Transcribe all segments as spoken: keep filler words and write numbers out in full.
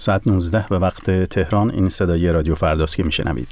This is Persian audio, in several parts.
ساعت نوزده به وقت تهران. این صدای رادیو فرداست که میشنوید.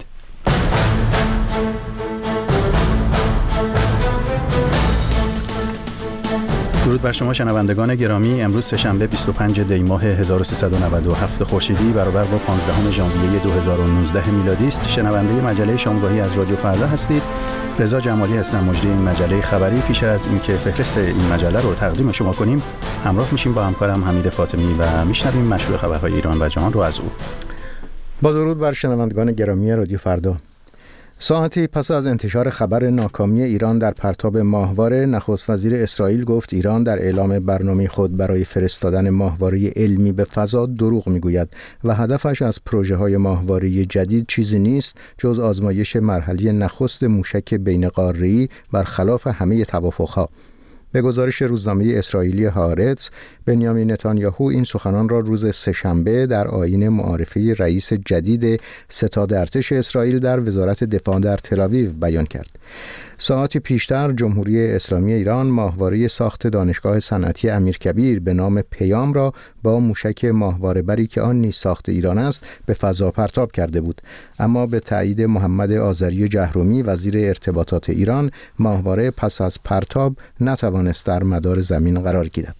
درود بر شما شنوندگان گرامی. امروز سه‌شنبه بیست و پنج دی ماه هزار و سیصد و نود و هفت خورشیدی برابر با پانزدهم ژانویه دو هزار و نوزده میلادی است. شنونده مجله شامگاهی از رادیو فردا هستید. رضا جمالی هستم، مجری این مجله خبری. پیش از اینکه فهرست این مجله رو تقدیم شما کنیم، همراه میشیم با همکارم حمید فاطمی و میشنویم مشروع خبرهای ایران و جهان رو از او. با درود بر شنوندگان گرامی رادیو فردا. ساعتی پس از انتشار خبر ناکامی ایران در پرتاب ماهواره، نخست وزیر اسرائیل گفت ایران در اعلام برنامه خود برای فرستادن ماهواره علمی به فضا دروغ میگوید و هدفش از پروژه‌های ماهواره جدید چیزی نیست جز آزمایش مرحله نخست موشک بین‌قاره‌ای برخلاف همه توافق‌ها. به گزارش روزنامه اسرائیلی هارتز، بنیامین نتانیاهو این سخنان را روز سه‌شنبه در آیین معارفه رئیس جدید ستاد ارتش اسرائیل در وزارت دفاع در تل‌آویو بیان کرد. ساعتی پیشتر جمهوری اسلامی ایران ماهواره ساخت دانشگاه صنعتی امیرکبیر به نام پیام را با موشک ماهواره‌بری که آن نیز ساخت ایران است به فضا پرتاب کرده بود، اما به تایید محمد آذری جهرومی وزیر ارتباطات ایران، ماهواره پس از پرتاب نتوانست در مدار زمین قرار گیرد.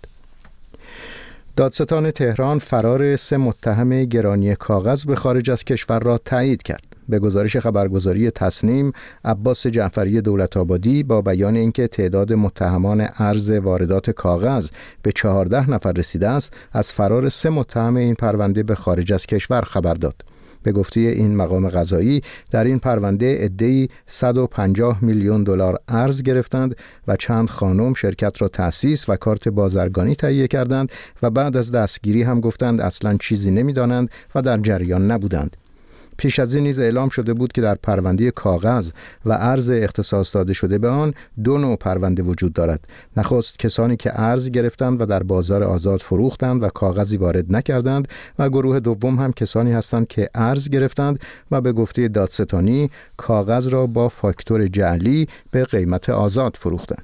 دادستان تهران فرار سه متهم گرانی کاغذ به خارج از کشور را تایید کرد. به گزارش خبرگزاری تصنیم، عباس جعفری دولت‌آبادی با بیان اینکه تعداد متهمان ارز واردات کاغذ به چهارده نفر رسیده است، از فرار سه متهم این پرونده به خارج از کشور خبر داد. به گفته این مقام قضایی، در این پرونده عده‌ای صد و پنجاه میلیون دلار ارز گرفتند و چند خانم شرکت را تأسیس و کارت بازرگانی تهیه کردند و بعد از دستگیری هم گفتند اصلاً چیزی نمی‌دانند و در جریان نبودند. پیش از این نیز اعلام شده بود که در پرونده کاغذ و ارز اختصاص داده شده به آن دو نوع پرونده وجود دارد. نخست کسانی که ارز گرفتند و در بازار آزاد فروختند و کاغذی وارد نکردند و گروه دوم هم کسانی هستند که ارز گرفتند و به گفته دادستانی کاغذ را با فاکتور جعلی به قیمت آزاد فروختند.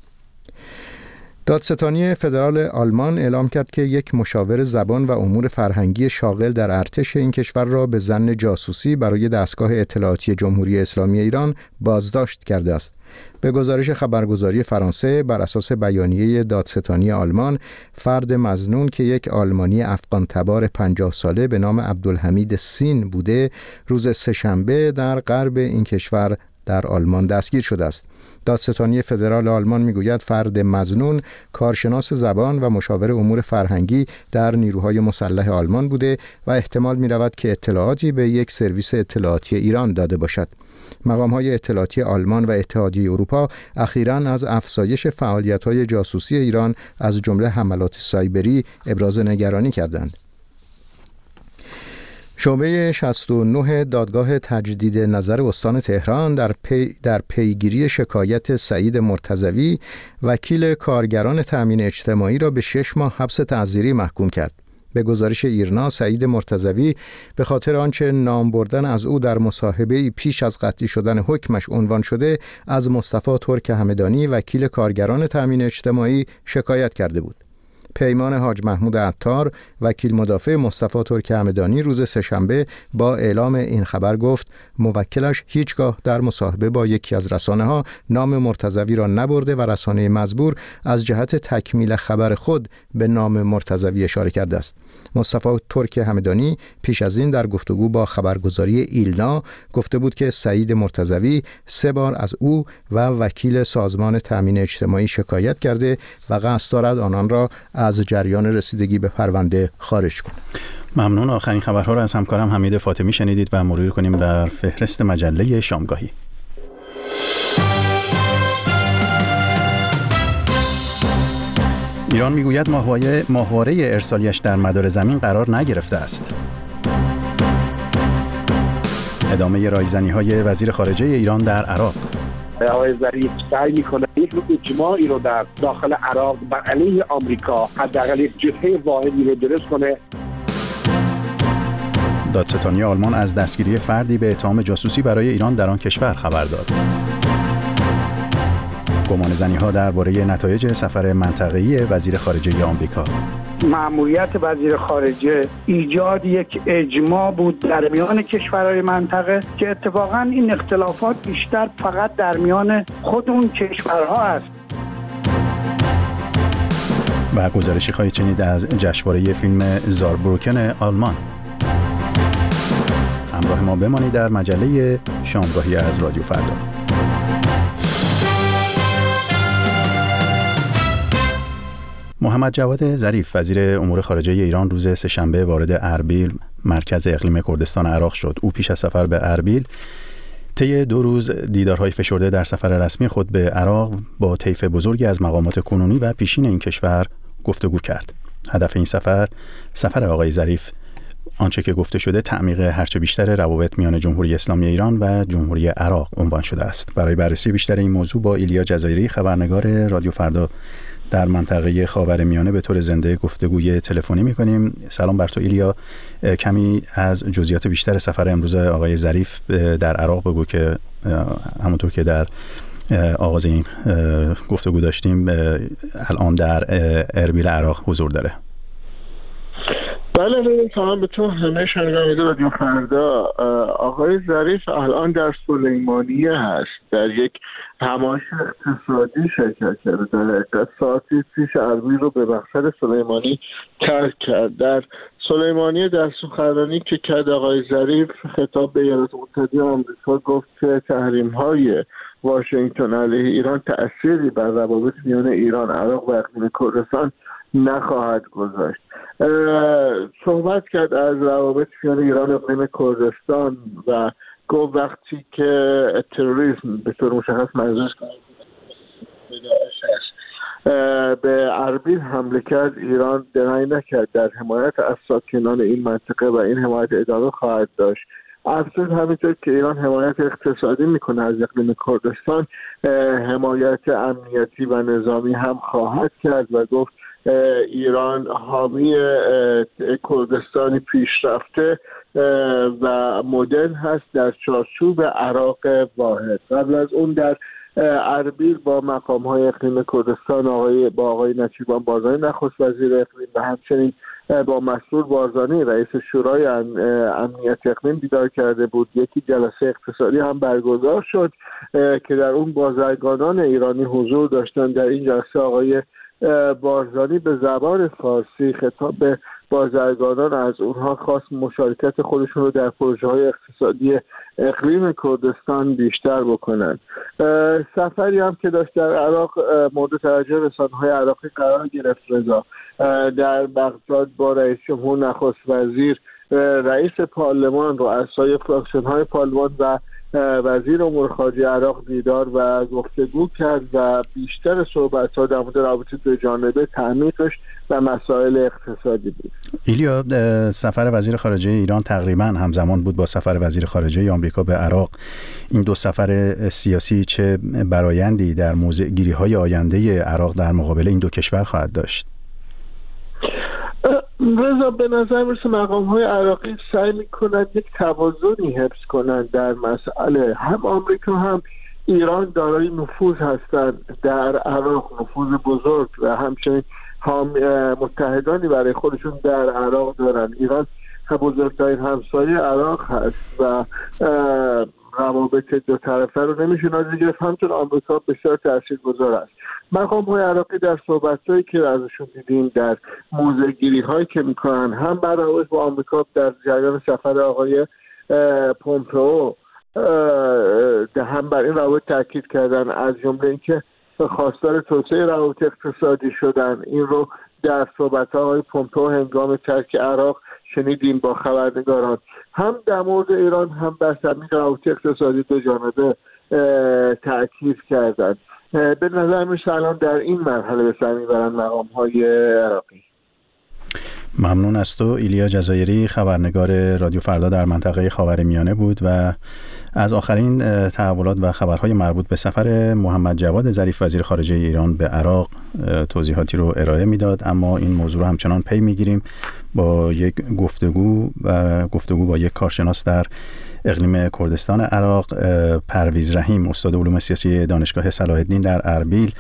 دادستانی فدرال آلمان اعلام کرد که یک مشاور زبان و امور فرهنگی شاغل در ارتش این کشور را به ظن جاسوسی برای دستگاه اطلاعاتی جمهوری اسلامی ایران بازداشت کرده است. به گزارش خبرگزاری فرانسه، بر اساس بیانیه دادستانی آلمان، فرد مظنون که یک آلمانی افغان تبار پنجاه ساله به نام عبدالحمید سین بوده، روز سه‌شنبه در غرب این کشور در آلمان دستگیر شده است. دادستانی فدرال آلمان میگوید فرد مظنون کارشناس زبان و مشاور امور فرهنگی در نیروهای مسلح آلمان بوده و احتمال می‌رود که اطلاعاتی به یک سرویس اطلاعاتی ایران داده باشد. مقام‌های اطلاعاتی آلمان و اتحادیه اروپا اخیراً از افزایش فعالیت‌های جاسوسی ایران از جمله حملات سایبری ابراز نگرانی کردند. شعبه شصت و نه دادگاه تجدید نظر استان تهران در پی در پیگیری شکایت سعید مرتضوی وکیل کارگران تامین اجتماعی را به شش ماه حبس تعزیری محکوم کرد. به گزارش ایرنا، سعید مرتضوی به خاطر آنچه نام بردن از او در مصاحبه پیش از قطعی شدن حکمش عنوان شده، از مصطفی ترک همدانی وکیل کارگران تامین اجتماعی شکایت کرده بود. پیمان حاج محمود عطار وکیل مدافع مصطفی ترک همدانی روز سه‌شنبه با اعلام این خبر گفت موکلش هیچگاه در مصاحبه با یکی از رسانه‌ها نام مرتضوی را نبرده و رسانه مزبور از جهت تکمیل خبر خود به نام مرتضوی اشاره کرده است. مصطفی ترک همدانی پیش از این در گفتگو با خبرگزاری ایلنا گفته بود که سعید مرتضوی سه بار از او و وکیل سازمان تامین اجتماعی شکایت کرده و قصد دارد آنان را از جریان رسیدگی به پرونده خارج کند. ممنون. آخرین خبرها را از همکارم حمید فاطمی شنیدید و مرور کنیم در فهرست مجله شامگاهی. ایران میگوید ماهواره ماهواره ارسالیش در مدار زمین قرار نگرفته است. ادامه رایزنی‌های وزیر خارجه ایران در عراق. آقای ظریف سعی میکنه یک نوع اجماعی رو در داخل عراق بر علیه آمریکا حداقل یک جبهه واحدی رو درست کنه. دادستانی آلمان از دستگیری فردی به اتهام جاسوسی برای ایران در آن کشور خبر داد. گمانه‌زنی‌ها درباره نتایج سفر منطقه‌ای وزیر خارجه آمریکا. مأموریت وزیر خارجه ایجاد یک اجماع بود در میان کشورهای منطقه که اتفاقا این اختلافات بیشتر فقط در میان خود اون کشورها است. و گزارشی خواهید شنید از جشنواره فیلم زاربروکن آلمان. همراه ما بمانید در مجله شامگاهی از رادیو فردا. محمد جواد ظریف وزیر امور خارجه ایران روز سه‌شنبه وارد اربیل مرکز اقلیم کردستان عراق شد. او پیش از سفر به اربیل طی دو روز دیدارهای فشرده در سفر رسمی خود به عراق با طیف بزرگی از مقامات کنونی و پیشین این کشور گفتگو کرد. هدف این سفر سفر آقای ظریف آنچه که گفته شده تعمیق هرچه بیشتر روابط میان جمهوری اسلامی ایران و جمهوری عراق عنوان شده است. برای بررسی بیشتر این موضوع با ایلیا جزایری خبرنگار رادیو فردا در منطقه خاورمیانه به طور زنده گفتگوی تلفنی می‌کنیم. سلام بر تو ایلیا، کمی از جزئیات بیشتر سفر امروز آقای ظریف در عراق بگو که همونطور که در آغاز این گفتگو داشتیم الان در اربیل عراق حضور داره. بله، سلام به تو همه شنوندگان رادیو فردا. آقای ظریف الان در سلیمانیه هست، در یک همایش اقتصادی شرکت کرده. در ساعتی پیش اربیل رو به مقصد سلیمانی ترک کرد. در سلیمانیه در سخنرانی که کرد آقای ظریف خطاب به ایالات متحده آمریکا گفت که تحریم‌های واشنگتن علیه ایران تأثیری بر روابط میان ایران، عراق و اقلیم کردستان نخواهد گذاشت. صحبت کرد از روابط میان ایران و اقلیم کردستان و گفت وقتی که تروریسم به طور مشخص منظورش به اربیل حمله کرد، ایران درنگ نکرد در حمایت از ساکنان این منطقه و این حمایت ادامه خواهد داشت. افزود همینطور که ایران حمایت اقتصادی میکنه از اقلیم کردستان، حمایت امنیتی و نظامی هم خواهد کرد و گفت ایران حامی کردستانی پیشرفته و مدرن هست در چارچوب عراق واحد. قبل از اون در اربیل با مقام‌های اقلیم کردستان آقای با آقای نجیبان بارزانی نخست وزیر اقلیم و همچنین با مسرور بارزانی رئیس شورای امنیت اقلیم دیدار کرده بود. یکی جلسه اقتصادی هم برگزار شد که در اون بازرگانان ایرانی حضور داشتن. در این جلسه آقای بارزانی به زبان فارسی خطاب به بازرگانان از اونها خواست مشارکت خودشون رو در پروژه‌های اقتصادی اقلیم کردستان بیشتر بکنن. سفری هم که داشت در عراق مورد توجه رسانه‌های عراقی قرار گرفت. رضا در بغداد با رئیس جمهور، نخست وزیر، رئیس پارلمان، رؤسای فراکسیون‌های پارلمان و وزیر امور خارجه عراق دیدار و گفتگو کرد و بیشتر صحبت‌ها در مورد رابطه دو جانبه، تعمیقش و مسائل اقتصادی بود. ایلیا، سفر وزیر خارجه ایران تقریباً همزمان بود با سفر وزیر خارجه آمریکا به عراق. این دو سفر سیاسی چه برآیندی در موضع گیری‌های آینده عراق در مقابل این دو کشور خواهد داشت؟ رضا، به نظر میرسه مقام های عراقی سعی میکنند یک توازنی حفظ کنند در مسئله. هم آمریکا هم ایران دارای نفوذ هستند در عراق، نفوذ بزرگ، و همچنین هم متحدانی برای خودشون در عراق دارن. ایران بزرگترین همسایه عراق هست و روابط دو طرفه رو نمیشه نادیده گرفت. همچنین آمریکا بسیار تاثیرگذار است. مقام‌های عراقی در صحبت‌هایی که ازشون دیدیم، در موضع‌گیری‌هایی که میکنن، هم برای با آمریکا در جریان سفر آقای پومپئو هم بر این روابط تاکید کردن، از جمله اینکه خواستار توسعه روابط اقتصادی شدن. این رو در صحبت‌های آقای پومپئو هنگام ترک عراق شنیدیم با خبرنگاران. هم در مورد ایران هم بر تعمیق روابط اقتصادی دو جانبه تاکید کردند. به نظر میشه الان در این مرحله به سر میبرن مقام‌های عراقی. ممنون از تو. ایلیا جزایری خبرنگار رادیو فردا در منطقه خاورمیانه بود و از آخرین تحولات و خبرهای مربوط به سفر محمد جواد ظریف وزیر خارجه ایران به عراق توضیحاتی رو ارائه میداد. اما این موضوع رو همچنان پی میگیریم با یک گفتگو و گفتگو با یک کارشناس در اقلیم کردستان عراق، پرویز رحیم، استاد علوم سیاسی دانشگاه صلاح الدین در اربیل،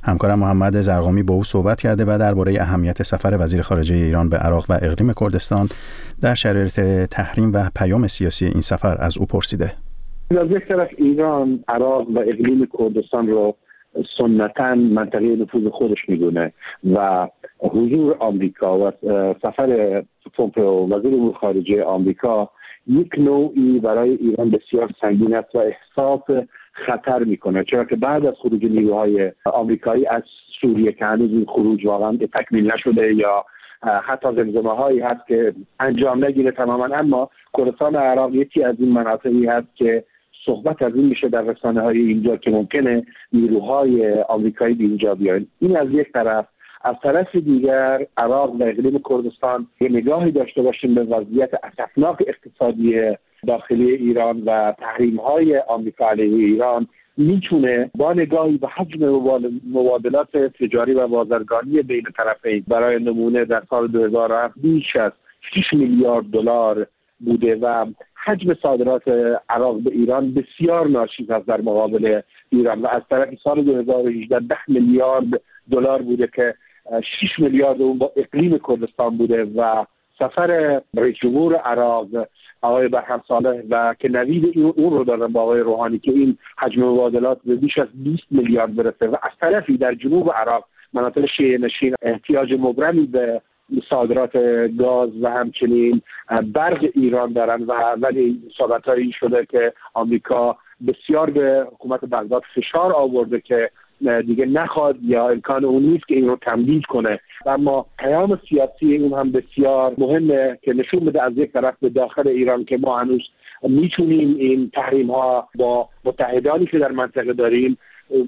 همکارم محمد زرقامی با او صحبت کرده و درباره اهمیت سفر وزیر خارجه ایران به عراق و اقلیم کردستان در شرایط تحریم و پیام سیاسی این سفر از او پرسیده. از یک طرف ایران عراق و اقلیم کردستان رو سنتاً منطقه نفوذ خودش میدونه و حضور آمریکا و سفر پومپئو وزیر امور خارجه آمریکا یک نوعی برای ایران بسیار سنگین است و احساس خطر میکنه، چرا که بعد از خروج نیروهای آمریکایی از سوریه که هنوز این خروج واقعا تکمیل نشده یا حتی زمزمه هایی هست که انجام نگیره تماما، اما کردستان عراق یکی از این مناطقی هست که صحبت از این میشه در رسانه های اینجا که ممکنه نیروهای آمریکایی به اینجا بیاین. این از یک طرف. از طرف دیگر عراق و اقلیم کردستان یه نگاهی داشته باشیم به وضعیت اسفناک اقتصادی داخلی ایران و تحریم های آمریکا علیه ایران میتونه با نگاهی به حجم مبادلات تجاری و بازرگانی بین طرفین، برای نمونه در سال دو هزار و هفت بیش از شش میلیارد دلار بوده و حجم صادرات عراق به ایران بسیار ناچیز است در مقابل ایران و از طرف سال دو هزار و هجده ده میلیارد دلار بوده که شش میلیارد اون با اقلیم کردستان بوده و سفر رئیس جمهور عراق آقای برهم صالح و که نوید اون رو دارن با آقای روحانی که این حجم مبادلات به بیش از بیست میلیارد برسه و از طرفی در جنوب عراق مناطق شیعه نشین احتیاج مبرمی به صادرات گاز و همچنین برق ایران دارن و ولی صحبت‌هایی شده که آمریکا بسیار به حکومت بغداد فشار آورده که دیگه نخواد یا امکان اون نیست که این رو تمدید کنه، اما پیام سیاسی اون هم بسیار مهمه که نشون بده از یک طرف به داخل ایران که ما هنوز میتونیم این تحریم ها با متحدانی که در منطقه داریم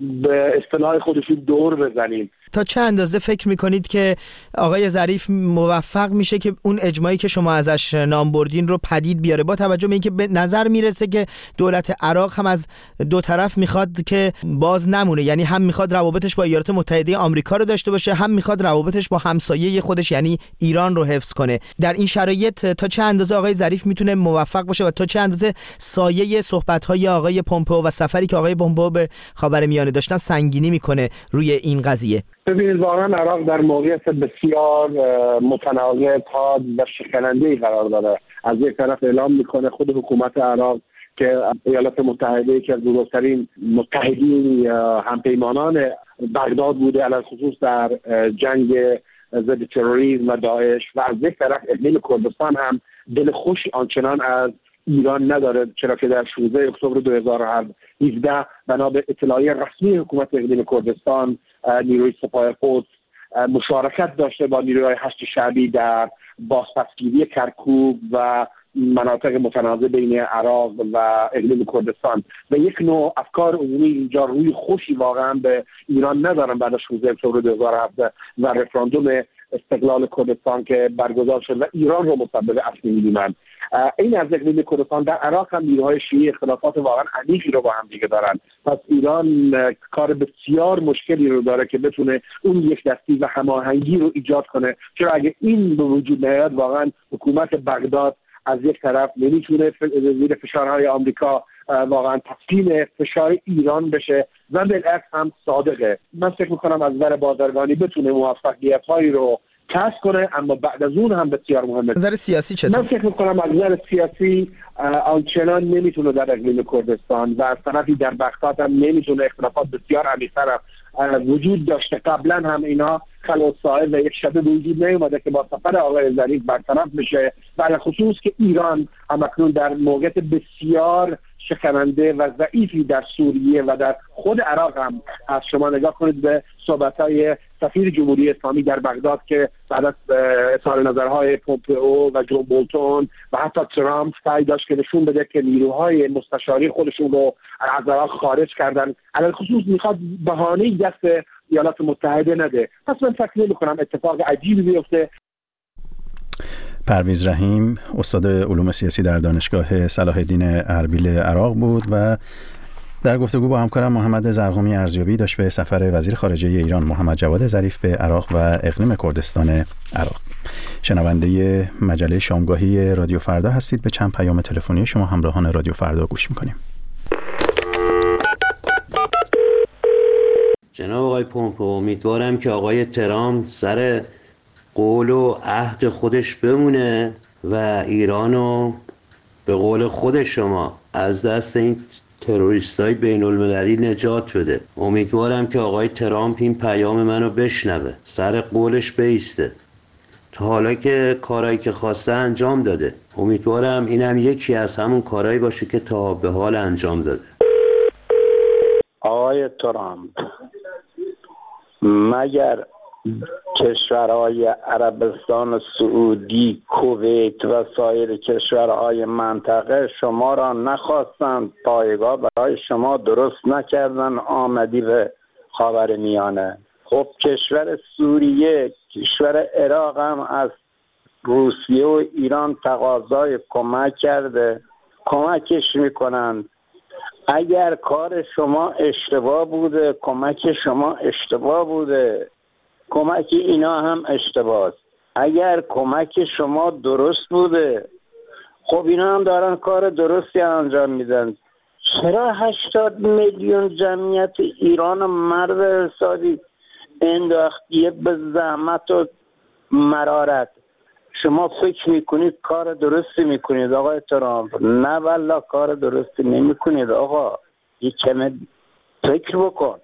به اصطلاح خودشون دور بزنیم. تا چه اندازه فکر میکنید که آقای ظریف موفق میشه که اون اجماعی که شما ازش نام بردین رو پدید بیاره، با توجه به اینکه به نظر میرسه که دولت عراق هم از دو طرف میخواد که باز نمونه، یعنی هم میخواد روابطش با ایالات متحده آمریکا رو داشته باشه، هم میخواد روابطش با همسایه خودش یعنی ایران رو حفظ کنه. در این شرایط تا چه اندازه آقای ظریف میتونه موفق باشه و تا چه اندازه سایه صحبت‌های آقای پومپئو و سفری که آقای پومپئو به خاورمیانه داشتن سنگینی میکنه روی این قضیه؟ ببینید واقعا عراق در موقعیت بسیار متناقض حاد و شکننده‌ای قرار داره. از یک طرف اعلام میکنه خود حکومت عراق که ایالات متحده که از بزرگترین متحدین همپیمانان بغداد بوده علاوه خصوص در جنگ ضد تروریسم و داعش، و از یک طرف اقلیم کردستان هم دل خوش آنچنان از ایران نداره، چرا که در شانزده اکتبر دو هزار و هفده بنا به اطلاعیه رسمی حکومت اقلیم کردستان نیروی سپاه قدس مشارکت داشته با نیروهای هشت شعبی در بازپسگیری کرکوک و مناطق متنازع بین عراق و اقلیم کردستان و یک نوع افکار عمومی اینجا روی خوشی واقعا به ایران ندارن بعد از شانزده اکتبر دو هزار و هفده و رفراندوم استقلال کردستان که برگزار شد و ایران رو مسبب اصلی می‌دونن. این از اقلیم کردستان در عراق هم نیروهای شیعی اختلافات واقعا عمیقی رو با هم دیگه دارن، پس ایران کار بسیار مشکلی رو داره که بتونه اون یک دستی و هماهنگی رو ایجاد کنه، چرا اگه این به وجود نیاد واقعا حکومت بغداد از یک طرف نمیتونه زیر فشارهای آمریکا واقعا تسلیم فشار ایران بشه و بالعکس هم صادقه. من فکر میکنم از نظر بازرگانی بتونه موفقیت‌هایی رو کسب کنه، اما بعد از اون هم بسیار مهمه. نظر سیاسی چطور؟ من فکر میکنم از نظر سیاسی آنچنان نمیتونه در اقلیم کردستان و از طرفی در بغداد هم نمیتونه، اختلافات بسیار عمیق‌تر وجود داشته. قبلا هم اینا خلوت صاحب و یک شبه وجود نیومده که با سفر آقای ظریف برطرف بشه، برای خصوص که ایران همکنون در موقعیت بسیار شکننده و ضعیفی در سوریه و در خود عراق هم از شما نگاه کنید به صحبت‌های سفیر جمهوری اسلامی در بغداد که بعد از اظهار نظرهای پومپئو و جو بولتون و حتی ترامپ سعی داشت که نشون بده که نیروهای مستشاری خودشون رو از عراق خارج کردن، علاوه خصوص میخواد بهانه‌ای دست ایالات متحده نده. پس من فکر نمی‌کنم اتفاق عجیبی بیفته. پرویز رحیم استاد علوم سیاسی در دانشگاه صلاح الدین اربیل عراق بود و در گفتگو با همکارم محمد زرقامی ارزیابی داشت به سفر وزیر خارجه ایران محمد جواد ظریف به عراق و اقلیم کردستان عراق. شنونده مجله شامگاهی رادیو فردا هستید. به چند پیام تلفنی شما همراهان رادیو فردا گوش می‌کنیم. جناب آقای پومپئو، امیدوارم که آقای ترامپ سر قول و عهد خودش بمونه و ایرانو به قول خود شما از دست این تروریستای بین المللی نجات بده. امیدوارم که آقای ترامپ این پیام منو بشنوه، سر قولش بیسته. تا حالا که کارایی که خواسته انجام داده، امیدوارم اینم یکی از همون کارهایی باشه که تا به حال انجام داده. آقای ترامپ، مگر کشورهای عربستان سعودی، کویت و سایر کشورهای منطقه شما را نخواستند، پایگاه برای شما درست نکردن، آمدی به خاورمیانه؟ خب کشور سوریه، کشور عراق هم از روسیه و ایران تقاضای کمک کرده، کمکش میکنند. اگر کار شما اشتباه بوده، کمک شما اشتباه بوده، کمک اینا هم اشتباه است. اگر کمک شما درست بوده، خب اینا هم دارن کار درستی انجام میدن. چرا هشتاد میلیون جمعیت ایران مرد حسابی انداختیه به زحمت و مرارت؟ شما فکر میکنید کار درستی میکنید آقای ترامپ؟ نه والله کار درستی نمیکنید آقا، یک کمی فکر بکن.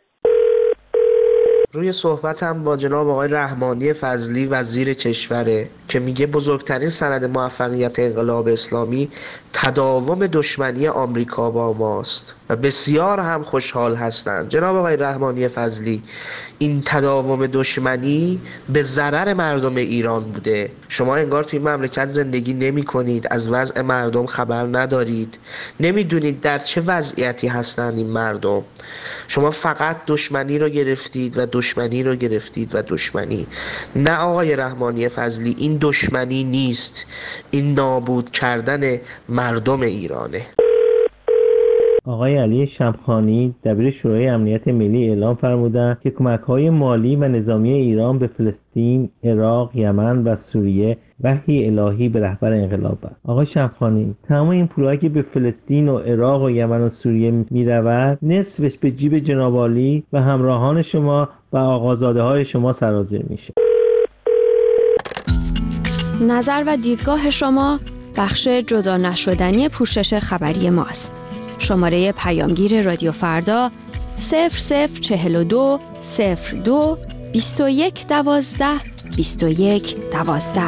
روی صحبتم با جناب آقای رحمانی فضلی وزیر کشوره که میگه بزرگترین سند موفقیت انقلاب اسلامی تداوم دشمنی آمریکا با ماست و بسیار هم خوشحال هستند. جناب آقای رحمانی فضلی، این تداوم دشمنی به ضرر مردم ایران بوده. شما انگار توی مملکت زندگی نمی کنید، از وضع مردم خبر ندارید، نمیدونید در چه وضعیتی هستند این مردم. شما فقط دشمنی رو گرفتید و دشمنی رو گرفتید و دشمنی. نه آقای رحمانی فضلی، این دشمنی نیست، این نابود کردن مردم ایرانه. آقای علی شمخانی دبیر شورای امنیت ملی اعلام فرمودند که کمک‌های مالی و نظامی ایران به فلسطین، عراق، یمن و سوریه وحی الهی به رهبر انقلاب است. آقای شمخانی، تمام این پولایی که به فلسطین و عراق و یمن و سوریه می‌رود، نصفش به جیب جناب عالی و همراهان شما و آقازاده‌های شما سرازیر میشه. نظر و دیدگاه شما بخش جدا نشدنی پوشش خبری ماست. شماره پیامگیر رادیو فردا صفر صفر چهل و دو صفر دو بیست و یک دوازده بیست و یک دوازده.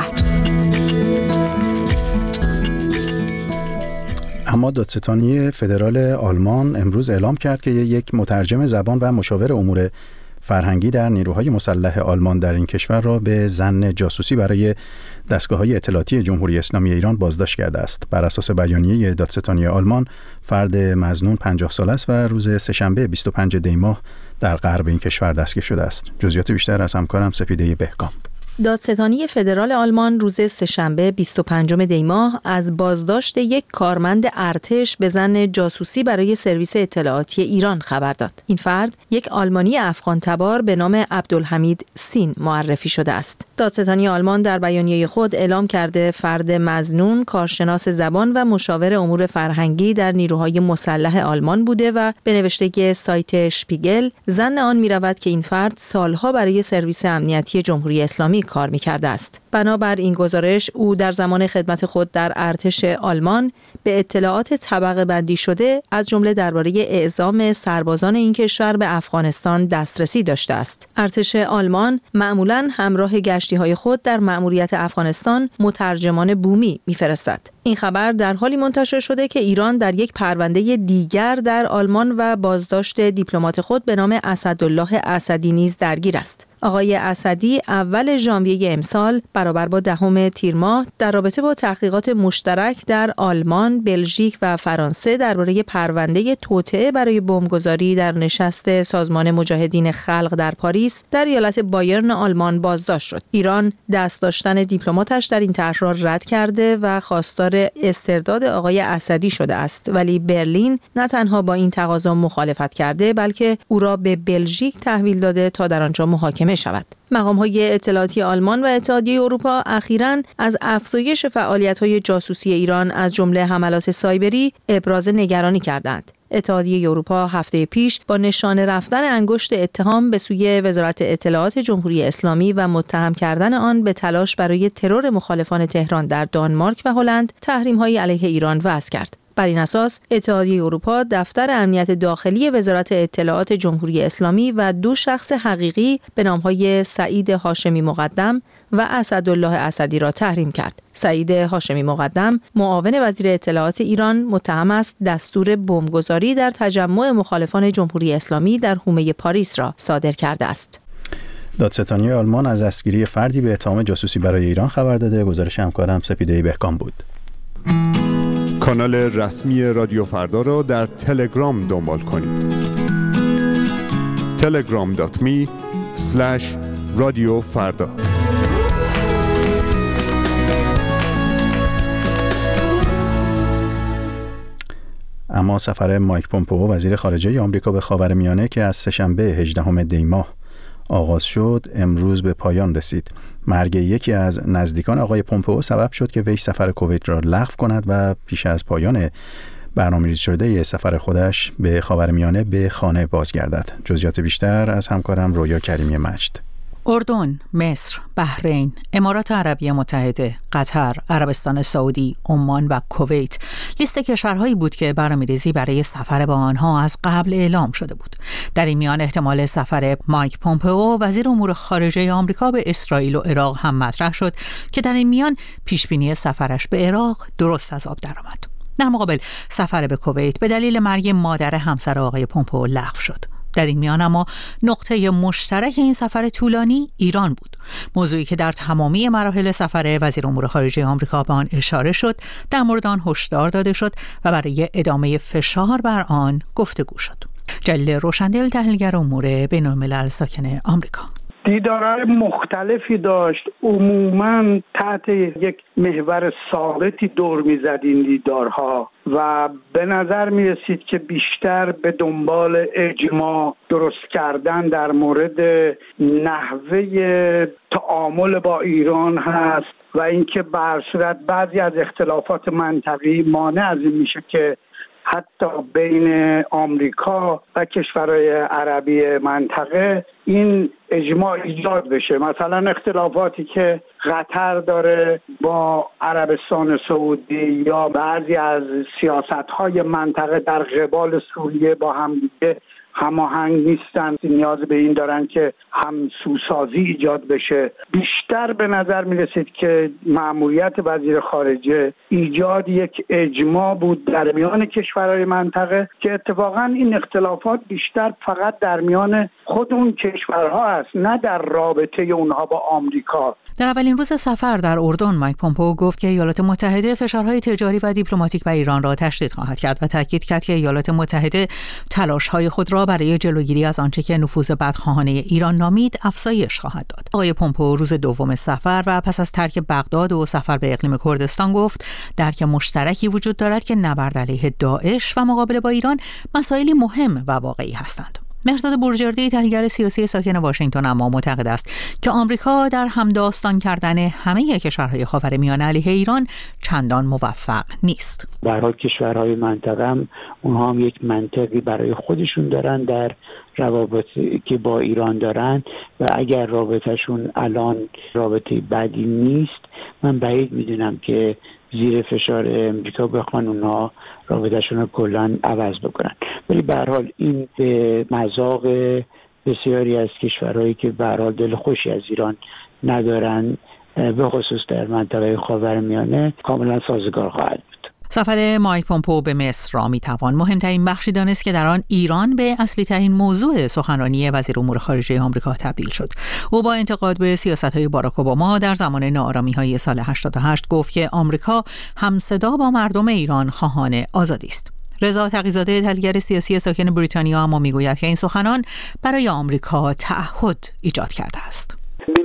اما دادستانی فدرال آلمان امروز اعلام کرد که یک مترجم زبان و مشاور امور فرهنگی در نیروهای مسلح آلمان در این کشور را به ظن جاسوسی برای دستگاه‌های اطلاعاتی جمهوری اسلامی ایران بازداشت کرده است. بر اساس بیانیه دادستانی آلمان، فرد مظنون پنجاه ساله است و روز سه‌شنبه بیست و پنج دی ماه در غرب این کشور دستگیر شده است. جزئیات بیشتر از همکارم سپیده بهکام. دادستانی فدرال آلمان روز سه‌شنبه بیست و پنجم دی ماه از بازداشت یک کارمند ارتش به ظن جاسوسی برای سرویس اطلاعاتی ایران خبر داد. این فرد یک آلمانی افغان تبار به نام عبدالحمید سین معرفی شده است. دادستانی آلمان در بیانیه خود اعلام کرده فرد مظنون کارشناس زبان و مشاور امور فرهنگی در نیروهای مسلح آلمان بوده و به نوشته سایت شپیگل ظن آن می‌رود که این فرد سالها برای سرویس امنیتی جمهوری اسلامی کار می‌کرده است. بنابر این گزارش او در زمان خدمت خود در ارتش آلمان به اطلاعات طبقه بندی شده از جمله درباره اعزام سربازان این کشور به افغانستان دسترسی داشته است. ارتش آلمان معمولاً همراه گشتی‌های خود در مأموریت افغانستان مترجمان بومی می‌فرستد. این خبر در حالی منتشر شده که ایران در یک پرونده دیگر در آلمان و بازداشت دیپلمات خود به نام اسدالله اسدی نیز درگیر است. آقای اسدی اول ژانویه امسال برابر با دهم تیر ماه در رابطه با تحقیقات مشترک در آلمان، بلژیک و فرانسه درباره پرونده توطئه برای بمبگذاری در نشست سازمان مجاهدین خلق در پاریس در ایالت بایرن آلمان بازداشت شد. ایران دست داشتن دیپلماتش در این طرح را رد کرده و خواستار استرداد آقای اسدی شده است، ولی برلین نه تنها با این تقاضا مخالفت کرده بلکه او را به بلژیک تحویل داده تا در آنجا محاکمه شود. مقام‌های اطلاعاتی آلمان و اتحادیه اروپا اخیراً از افزایش فعالیت‌های جاسوسی ایران از جمله حملات سایبری ابراز نگرانی کردند. اتحادیه اروپا هفته پیش با نشانه رفتن انگشت اتهام به سوی وزارت اطلاعات جمهوری اسلامی و متهم کردن آن به تلاش برای ترور مخالفان تهران در دانمارک و هلند تحریم‌های علیه ایران وضع کرد. بر این اساس اتحادیه اروپا دفتر امنیت داخلی وزارت اطلاعات جمهوری اسلامی و دو شخص حقیقی به نام‌های سعید هاشمی مقدم و اسدالله اسدی را تحریم کرد. سعید هاشمی مقدم، معاون وزیر اطلاعات ایران، متهم است دستور بمبگذاری در تجمع مخالفان جمهوری اسلامی در حومه پاریس را صادر کرده است. دادستانی آلمان از دستگیری فردی به اتهام جاسوسی برای ایران خبر داده. گزارش همکارم سپیده بهکام بود. کانال رسمی رادیو فردا را در تلگرام دنبال کنید. تلگرام دات می اسلش رادیو فردا. اما سفر مایک پومپئو وزیر خارجه آمریکا به خاورمیانه که از سه‌شنبه هجدهم دی ماه آغاز شد امروز به پایان رسید. مرگ یکی از نزدیکان آقای پومپئو سبب شد که وی سفر کویت را لغو کند و پیش از پایان برنامه‌ریزی شده سفر خودش به خاورمیانه به خانه بازگردد. جزئیات بیشتر از همکارم رویا کریمی مجد. اردن، مصر، بحرین، امارات عربی متحده، قطر، عربستان سعودی، عمان و کویت لیست کشورهایی بود که برنامه‌ریزی برای سفر با آنها از قبل اعلام شده بود. در این میان احتمال سفر مایک پومپئو وزیر امور خارجه آمریکا به اسرائیل و عراق هم مطرح شد که در این میان پیشبینی سفرش به عراق درست از آب درآمد. در مقابل سفر به کویت به دلیل مرگ مادر همسر آقای پومپئو لغو شد. در این میان اما نقطه مشترک این سفر طولانی ایران بود. موضوعی که در تمامی مراحل سفر وزیر امور خارجه آمریکا به آن اشاره شد، در مورد آن هشدار داده شد و برای ادامه فشار بر آن گفتگو شد. جلیل روشندل، تحلیلگر امور بین‌الملل ساکن آمریکا: دیدارهای مختلفی داشت، عموماً تحت یک محور ثابتی دور می‌زد این دیدارها و به نظر می رسید که بیشتر به دنبال اجماع درست کردن در مورد نحوه تعامل با ایران هست و اینکه به هر صورت بعضی از اختلافات منطقی مانع از این میشه که حتی بین آمریکا و کشورهای عربی منطقه این اجماع ایجاد بشه. مثلا اختلافاتی که قطر داره با عربستان سعودی یا بعضی از سیاست‌های منطقه در قبال سوریه با هم دیگه هماهنگ نیستن، نیاز به این دارن که همسوسازی ایجاد بشه. بیشتر به نظر می رسید که مأموریت وزیر خارجه ایجاد یک اجماع بود در میان کشورهای منطقه که اتفاقا این اختلافات بیشتر فقط در میان خود اون کشورها است، نه در رابطه اونها با آمریکا. در اولین روز سفر در اردن، مایک پومپئو گفت که ایالات متحده فشارهای تجاری و دیپلماتیک بر ایران را تشدید خواهد کرد و تاکید کرد که ایالات متحده تلاش‌های خود را برای جلوگیری از آنچه که نفوذ بدخواهانه ایران نامید افزایش خواهد داد. آقای پومپئو روز دوم سفر و پس از ترک بغداد و سفر به اقلیم کردستان گفت درک مشترکی وجود دارد که نبرد علیه داعش و مقابله با ایران مسائلی مهم و واقعی هستند. مهرزاد برجردی، تحلیلگر سیاسی ساکن واشنگتن، اما معتقد است که آمریکا در همداستان کردن همه کشورهای خاورمیانه علیه ایران چندان موفق نیست. به هر حال کشورهای منطقه هم اونها هم یک منطقی برای خودشون دارن در روابطی که با ایران دارن و اگر رابطهشون الان رابطه بدی نیست، من بعید میدونم که زیر فشار امریکا بخوان اونها رابطهشون رو کلان عوض بکنن. ولی به هر حال این به مذاق بسیاری از کشورهایی که به هر حال دل خوشی از ایران ندارن، به خصوص در منطقه خاورمیانه، کاملا سازگار خواهد بود. سفر مایک پومپئو به مصر را میتوان مهمترین بخشی دانست که در آن ایران به اصلی ترین موضوع سخنرانی وزیر امور خارجه آمریکا تبدیل شد. او با انتقاد به سیاست‌های باراک اوباما در زمان ناآرامی‌های سال هشتاد و هشت گفت که آمریکا همصدا با مردم ایران خواهان آزادی است. رضا تقی‌زاده، تحلیلگر سیاسی ساکن بریتانیا، اما میگوید که این سخنان برای آمریکا تعهد ایجاد کرده است. به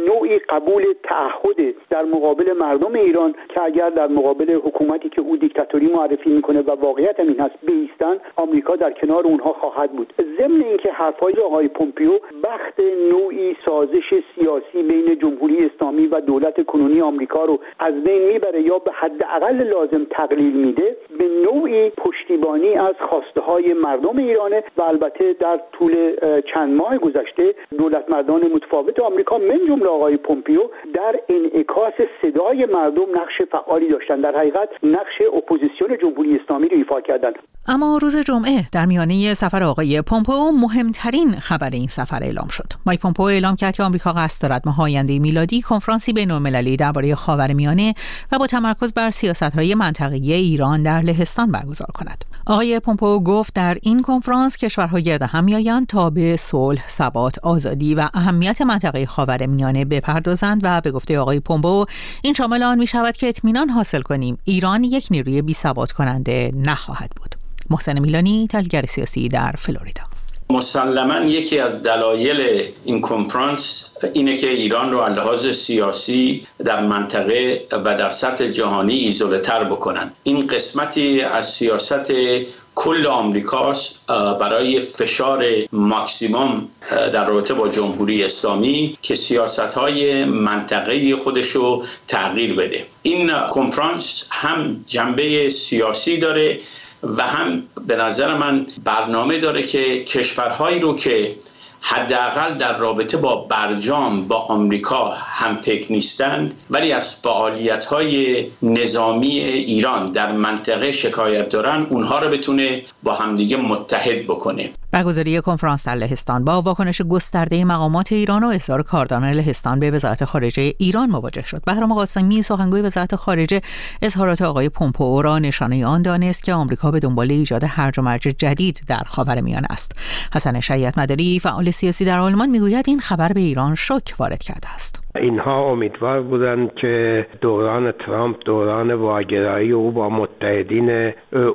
نوعی قبول تعهد در مقابل مردم ایران که اگر در مقابل حکومتی که او دیکتاتوری معرفی میکنه و واقعیت هم این هست بایستن، آمریکا در کنار اونها خواهد بود. ضمن اینکه حرفهای آقای پومپیو بخت نوعی سازش سیاسی بین جمهوری اسلامی و دولت کنونی آمریکا رو از بین میبره یا به حداقل لازم تقلیل میده، به نوعی پشتیبانی از خواسته های مردم ایرانه و البته در طول چند ماه گذشته دولت مردان متفاوت آمریکا من جمله آقای پومپیو در انعکاس صدای مردم نقش فعالی داشتن، در حقیقت نقش اپوزیسیون جمهوری اسلامی رو ایفا کردن. اما روز جمعه در میانه سفر آقای پومپئو مهمترین خبر این سفر اعلام شد. مایک پومپئو اعلام کرد که آمریکا قصد دارد ماه آینده میلادی کنفرانسی بین‌المللی درباره خاورمیانه و با تمرکز بر سیاست‌های منطقه‌ای ایران در لهستان برگزار کند. آقای پومپئو گفت در این کنفرانس کشورها گرد هم می‌آیند تا به صلح، ثبات، آزادی و اهمیت منطقه خاورمیانه بپردازند و به گفته آقای پومپئو این شامل آن می‌شود که اطمینان حاصل کنیم ایران یک نیروی بی‌ثبات کننده نخواهد بود. محسن میلانی، تحلیلگر سیاسی در فلوریدا: مسلماً یکی از دلایل این کنفرانس اینه که ایران رو از لحاظ سیاسی در منطقه و در سطح جهانی ایزوله تر بکنن. این قسمتی از سیاست کل آمریکاست برای فشار ماکسیموم در رابطه با جمهوری اسلامی که سیاست‌های منطقه‌ای خودش رو تغییر بده. این کنفرانس هم جنبه سیاسی داره و هم به نظر من برنامه داره که کشورهایی رو که حداقل در رابطه با برجام با آمریکا هم تک نیستند ولی از فعالیت‌های نظامی ایران در منطقه شکایت دارن، اونها رو بتونه با همدیگه متحد بکنه. برگزاری کنفرانس در لهستان با واکنش گسترده مقامات ایران و احضار کاردان لهستان به وزارت خارجه ایران مواجه شد. بهرام قاسمی، سخنگوی وزارت خارجه، اظهارات آقای پومپئو را نشانه آن دانست که آمریکا به دنبال ایجاد هرج و مرج جدید در خاورمیانه است. حسن شریعت مداری، فعال سیاسی در آلمان، میگوید این خبر به ایران شوک وارد کرده است. اینها امیدوار بودند که دوران ترامپ دوران واگرایی او با متحدین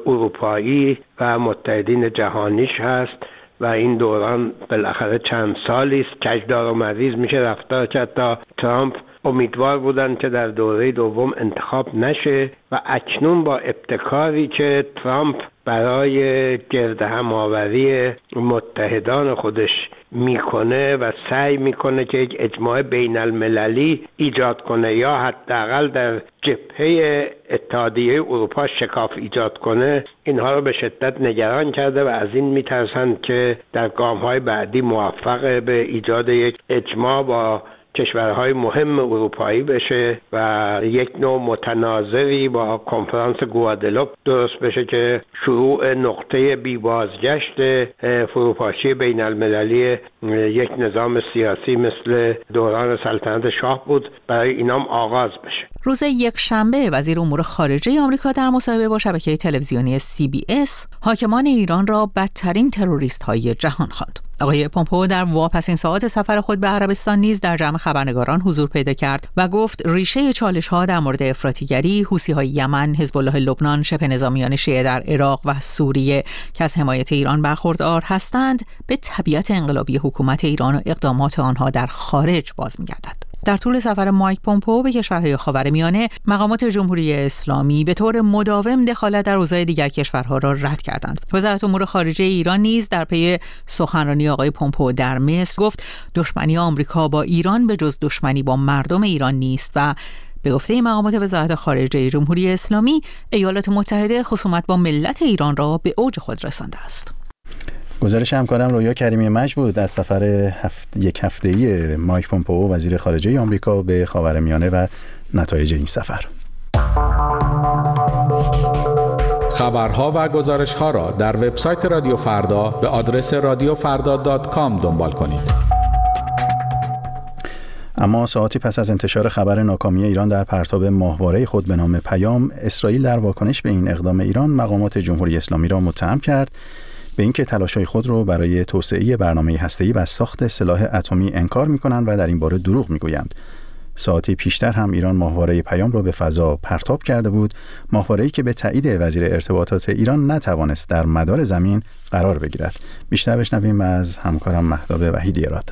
اروپایی و متحدین جهانیش هست و این دوران بالاخره چند سالی است کجدار و مریض میشه رفتار کرد تا ترامپ. امیدوار بودند که در دوره دوم انتخاب نشه و اکنون با ابتکاری که ترامپ برای گرد همآوری متحدان خودش میکنه و سعی میکنه که یک اجماع بین المللی ایجاد کنه یا حداقل در جبهه اتحادیه اروپا شکاف ایجاد کنه، اینها رو به شدت نگران کرده و از این میترسند که در گام‌های بعدی موفق به ایجاد یک اجماع با کشورهای مهم اروپایی بشه و یک نوع متناظری با کنفرانس گوادلوپ درست بشه که شروع نقطه بی بازگشت فروپاشی بین المللی یک نظام سیاسی مثل دوران سلطنت شاه بود برای اینام آغاز بشه. روز یک شنبه وزیر امور خارجه آمریکا در مصاحبه با شبکه تلویزیونی سی بی اس حاکمان ایران را بدترین تروریست‌های جهان خواند. آقای پومپئو در واپسین ساعات سفر خود به عربستان نیز در جمع خبرنگاران حضور پیدا کرد و گفت ریشه چالش‌ها در مورد افراطیگری، حوثی‌های یمن، حزب الله لبنان، شبه نظامیان شیعه در عراق و سوریه که از حمایت ایران برخوردار هستند، به طبیعت انقلابی حکومت ایران و اقدامات آنها در خارج باز می‌گردد. در طول سفر مایک پومپئو به کشورهای خاورمیانه، مقامات جمهوری اسلامی به طور مداوم دخالت در اوضاع دیگر کشورها را رد کردند. وزارت امور خارجه ایران نیز در پی سخنرانی آقای پومپئو در مصر گفت دشمنی آمریکا با ایران به جز دشمنی با مردم ایران نیست و به گفته مقامات وزارت خارجه جمهوری اسلامی، ایالات متحده خصومت با ملت ایران را به اوج خود رسانده است. گزارش همکارم رویا کریمی مجد بود از سفر هفت... یک هفته‌ای مایک پومپئو وزیر خارجه آمریکا به خاورمیانه و نتایج این سفر. خبرها و گزارش‌ها را در وبسایت رادیو فردا به آدرس رادیو فردا دات کام دنبال کنید. اما ساعتی پس از انتشار خبر ناکامی ایران در پرتاب ماهواره خود به نام پیام، اسرائیل در واکنش به این اقدام ایران مقامات جمهوری اسلامی را متهم کرد به اینکه تلاش‌های خود را برای توسعه برنامه هسته‌ای و ساخت سلاح اتمی انکار می‌کنند و در این باره دروغ می‌گویند. ساعتی پیشتر هم ایران ماهواره پیام را به فضا پرتاب کرده بود، ماهواره‌ای که به تایید وزیر ارتباطات ایران نتوانست در مدار زمین قرار بگیرد. بیشتر بشنویم از همکارم مهتاب وحیدی اراد.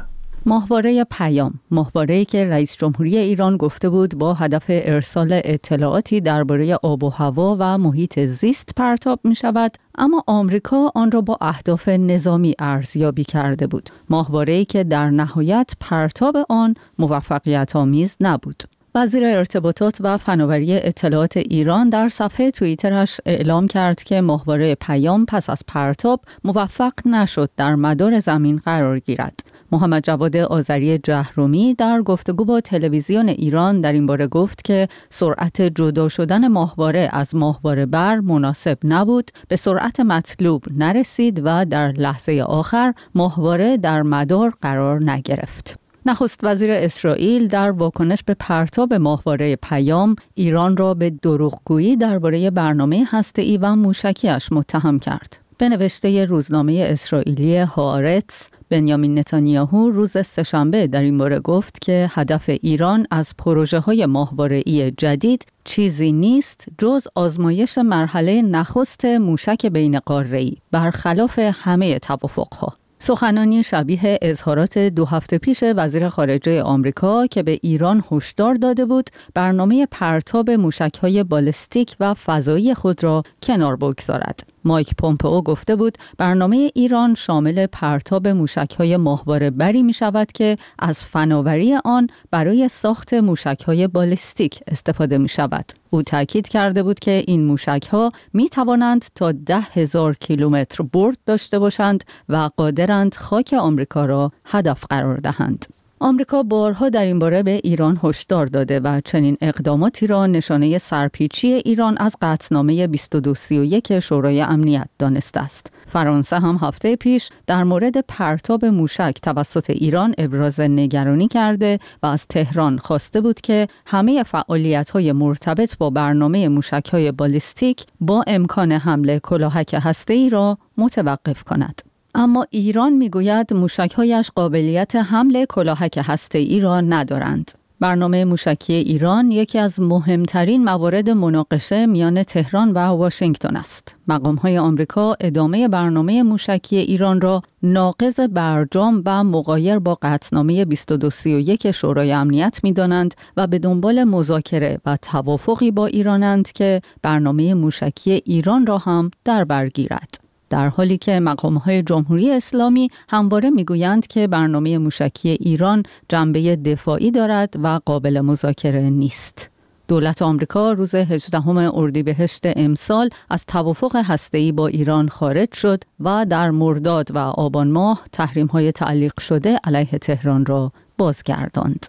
ماهواره پیام، ماهواره‌ای که رئیس جمهوری ایران گفته بود با هدف ارسال اطلاعاتی درباره آب و هوا و محیط زیست پرتاب می شود، اما آمریکا آن را با اهداف نظامی ارزیابی کرده بود. ماهواره‌ای که در نهایت پرتاب آن موفقیت آمیز نبود. وزیر ارتباطات و فناوری اطلاعات ایران در صفحه توییترش اعلام کرد که ماهواره پیام پس از پرتاب موفق نشد در مدار زمین قرار گیرد. محمد جواد آذری جهرومی در گفتگو با تلویزیون ایران در این باره گفت که سرعت جدا شدن ماهواره از ماهواره بر مناسب نبود، به سرعت مطلوب نرسید و در لحظه آخر ماهواره در مدار قرار نگرفت. نخست وزیر اسرائیل در واکنش به پرتاب ماهواره پیام ایران را به دروغگویی درباره برنامه هسته‌ای و موشکی‌اش متهم کرد. به نوشته روزنامه اسرائیلی هآرتس، بنیامین نتانیاهو روز سه‌شنبه در این باره گفت که هدف ایران از پروژه‌های ماهواره‌ای جدید چیزی نیست جز آزمایش مرحله نخست موشک بین‌قاره‌ای برخلاف همه توافق‌ها. سخنانی شبیه اظهارات دو هفته پیش وزیر خارجه آمریکا که به ایران هشدار داده بود برنامه پرتاب موشک‌های بالستیک و فضایی خود را کنار بگذارد. مایک پومپئو گفته بود برنامه ایران شامل پرتاب موشک‌های ماهواره بری می‌شود که از فناوری آن برای ساخت موشک‌های بالستیک استفاده می‌شود. او تاکید کرده بود که این موشک‌ها می‌توانند تا ده هزار کیلومتر برد داشته باشند و قادرند خاک آمریکا را هدف قرار دهند. آمریکا بارها در این باره به ایران هشدار داده و چنین اقداماتی را نشانه سرپیچی ایران از قطعنامه بیست و دو سی و یک شورای امنیت دانسته است. فرانسه هم هفته پیش در مورد پرتاب موشک توسط ایران ابراز نگرانی کرده و از تهران خواسته بود که همه فعالیت‌های مرتبط با برنامه موشک‌های بالستیک با امکان حمله کلاهک هسته‌ای را متوقف کند. اما ایران میگوید موشک‌هایش قابلیت حمل کلاهک هسته‌ای را ندارند. برنامه موشکی ایران یکی از مهمترین موارد مناقشه میان تهران و واشنگتن است. مقام‌های آمریکا ادامه برنامه موشکی ایران را ناقض برجام و مغایر با قطعنامه بیست و دو سی و یک شورای امنیت می‌دانند و به دنبال مذاکره و توافقی با ایرانند که برنامه موشکی ایران را هم در بر گیرد. در حالی که مقام‌های جمهوری اسلامی همواره میگویند که برنامه موشکی ایران جنبه دفاعی دارد و قابل مذاکره نیست. دولت آمریکا روز هجدهم اردیبهشت امسال از توافق هسته‌ای با ایران خارج شد و در مرداد و آبان ماه تحریم‌های تعلیق شده علیه تهران را بازگرداند.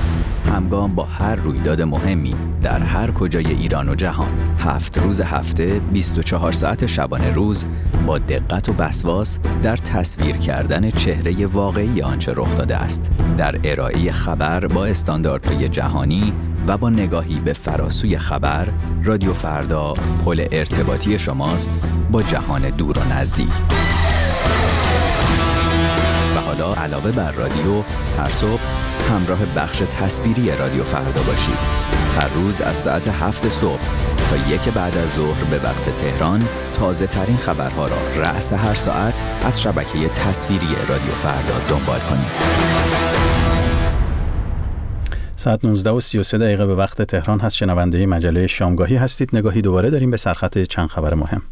همگام با هر رویداد مهمی در هر کجای ایران و جهان، هفت روز هفته، بیست و چهار ساعت شبانه روز، با دقت و وسواس در تصویر کردن چهره واقعی آنچه رخ داده است، در ارائه خبر با استانداردهای جهانی و با نگاهی به فراسوی خبر، رادیو فردا پل ارتباطی شماست با جهان دور و نزدیک. و حالا علاوه بر رادیو، هر صبح همراه بخش تصویری رادیو فردا باشید. هر روز از ساعت هفت صبح تا یک بعد از ظهر به وقت تهران تازه ترین خبرها را رأس هر ساعت از شبکه تصویری رادیو فردا دنبال کنید. ساعت نوزده و سی و سه دقیقه به وقت تهران هست. شنونده مجله شامگاهی هستید. نگاهی دوباره داریم به سرخط چند خبر مهم.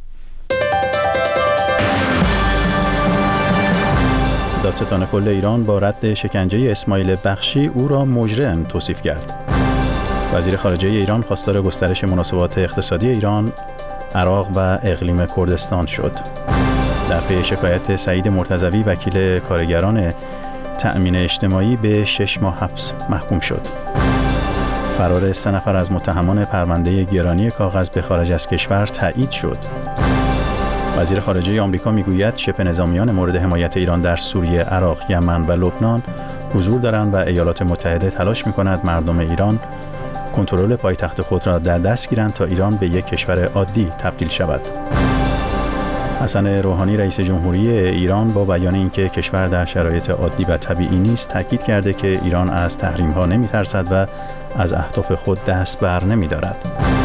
دادستان کل ایران با رد شکنجه اسماعیل بخشی او را مجرم توصیف کرد. وزیر خارجه ایران خواستار گسترش مناسبات اقتصادی ایران، عراق و اقلیم کردستان شد. در پی شکایت سعید مرتضوی وکیل کارگران تأمین اجتماعی به شش ماه حبس محکوم شد. فرار سه نفر از متهمان پرونده گرانی کاغذ به خارج از کشور تایید شد. وزیر خارجه آمریکا میگوید شبه نظامیان مورد حمایت ایران در سوریه، عراق، یمن و لبنان حضور دارند و ایالات متحده تلاش می‌کند مردم ایران کنترل پایتخت خود را در دست گیرند تا ایران به یک کشور عادی تبدیل شود. حسن روحانی رئیس جمهوری ایران با بیان اینکه کشور در شرایط عادی و طبیعی نیست تاکید کرده که ایران از تحریم‌ها نمی‌ترسد و از اهداف خود دست بر نمی‌دارد.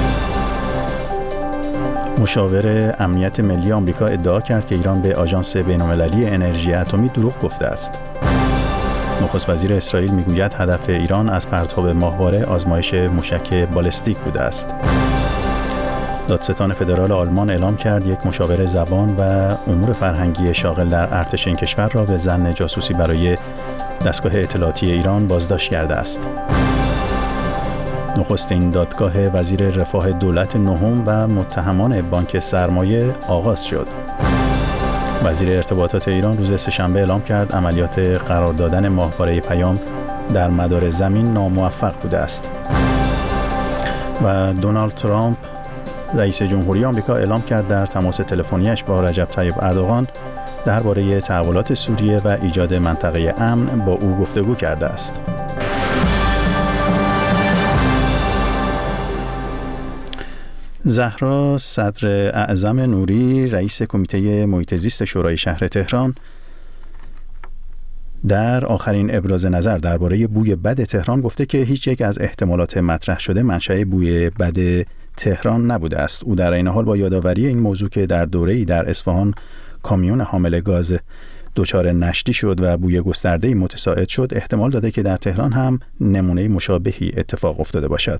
مشاور امنیت ملی آمریکا ادعا کرد که ایران به آژانس بین‌المللی انرژی اتمی دروغ گفته است. نخست وزیر اسرائیل میگوید هدف ایران از پرتاب ماهواره آزمایش موشک بالستیک بوده است. دادستان فدرال آلمان اعلام کرد یک مشاور زبان و امور فرهنگی شاغل در ارتش این کشور را به ظن جاسوسی برای دستگاه اطلاعاتی ایران بازداشت کرده است. نخستین دادگاه وزیر رفاه دولت نهم و متهمان بانک سرمایه آغاز شد. وزیر ارتباطات ایران روز سه‌شنبه اعلام کرد عملیات قرار دادن ماهواره پیام در مدار زمین ناموفق بوده است. و دونالد ترامپ رئیس جمهوری آمریکا اعلام کرد در تماس تلفنیش با رجب طیب اردوغان درباره تحولات سوریه و ایجاد منطقه امن با او گفتگو کرده است. زهرا صدر اعظم نوری رئیس کمیته محیط زیست شورای شهر تهران در آخرین ابراز نظر درباره بوی بد تهران گفته که هیچ یک از احتمالات مطرح شده منشأ بوی بد تهران نبوده است. او در این حال با یادآوری این موضوع که در دوره‌ای در اصفهان کامیون حامل گاز دچار نشتی شد و بوی گسترده‌ای متصاعد شد، احتمال داده که در تهران هم نمونه مشابهی اتفاق افتاده باشد.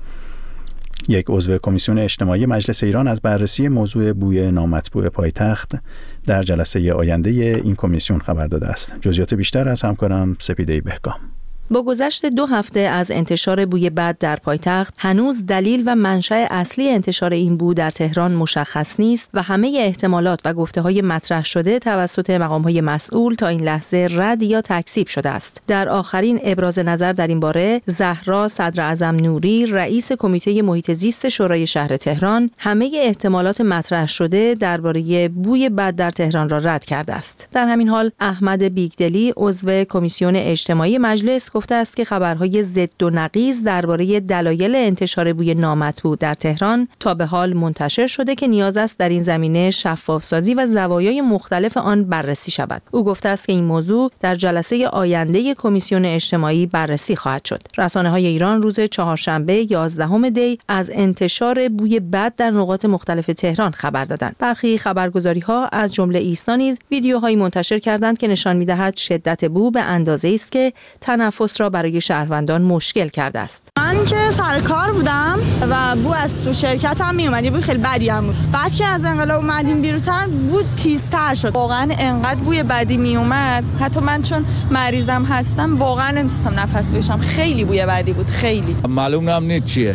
یک عضو کمیسیون اجتماعی مجلس ایران از بررسی موضوع بوی نامطبوع پایتخت در جلسه آینده این کمیسیون خبر داده است. جزئیات بیشتر از همکارم سپیده بهگام. با گذشت دو هفته از انتشار بوی بد در پایتخت، هنوز دلیل و منشأ اصلی انتشار این بو در تهران مشخص نیست و همه احتمالات و گفته‌های مطرح شده توسط مقام‌های مسئول تا این لحظه رد یا تکذیب شده است. در آخرین ابراز نظر در این باره، زهرا صدر اعظم نوری رئیس کمیته محیط زیست شورای شهر تهران همه احتمالات مطرح شده درباره بوی بد در تهران را رد کرده است. در همین حال احمد بیگدلی عضو کمیسیون اجتماعی مجلس گفته است که خبرهای ضد و نقیض درباره دلایل انتشار بوی نامطبوع در تهران تا به حال منتشر شده که نیاز است در این زمینه شفافسازی و زوایای مختلف آن بررسی شود. او گفته است که این موضوع در جلسه آینده کمیسیون اجتماعی بررسی خواهد شد. رسانه‌های ایران روز چهارشنبه یازدهم دی از انتشار بوی بد در نقاط مختلف تهران خبر دادند. برخی خبرگزاری‌ها از جمله ایسنا نیز ویدیوهایی منتشر کردند که نشان می‌دهد شدت بو به اندازه‌ای است که تنفس را برای شهروندان مشکل کرده است. من که سر کار بودم و بو از تو شرکتم می اومد، بوی خیلی بدی هم بود. بعد که از انقلاب اومدیم بیرون‌تر بو تیزتر شد. واقعا انقدر بوی بدی می اومد، حتی من چون مریضم هستم واقعا نمیتونستم نفس بکشم. خیلی بوی بدی بود، خیلی. معلوم نم نیست چیه.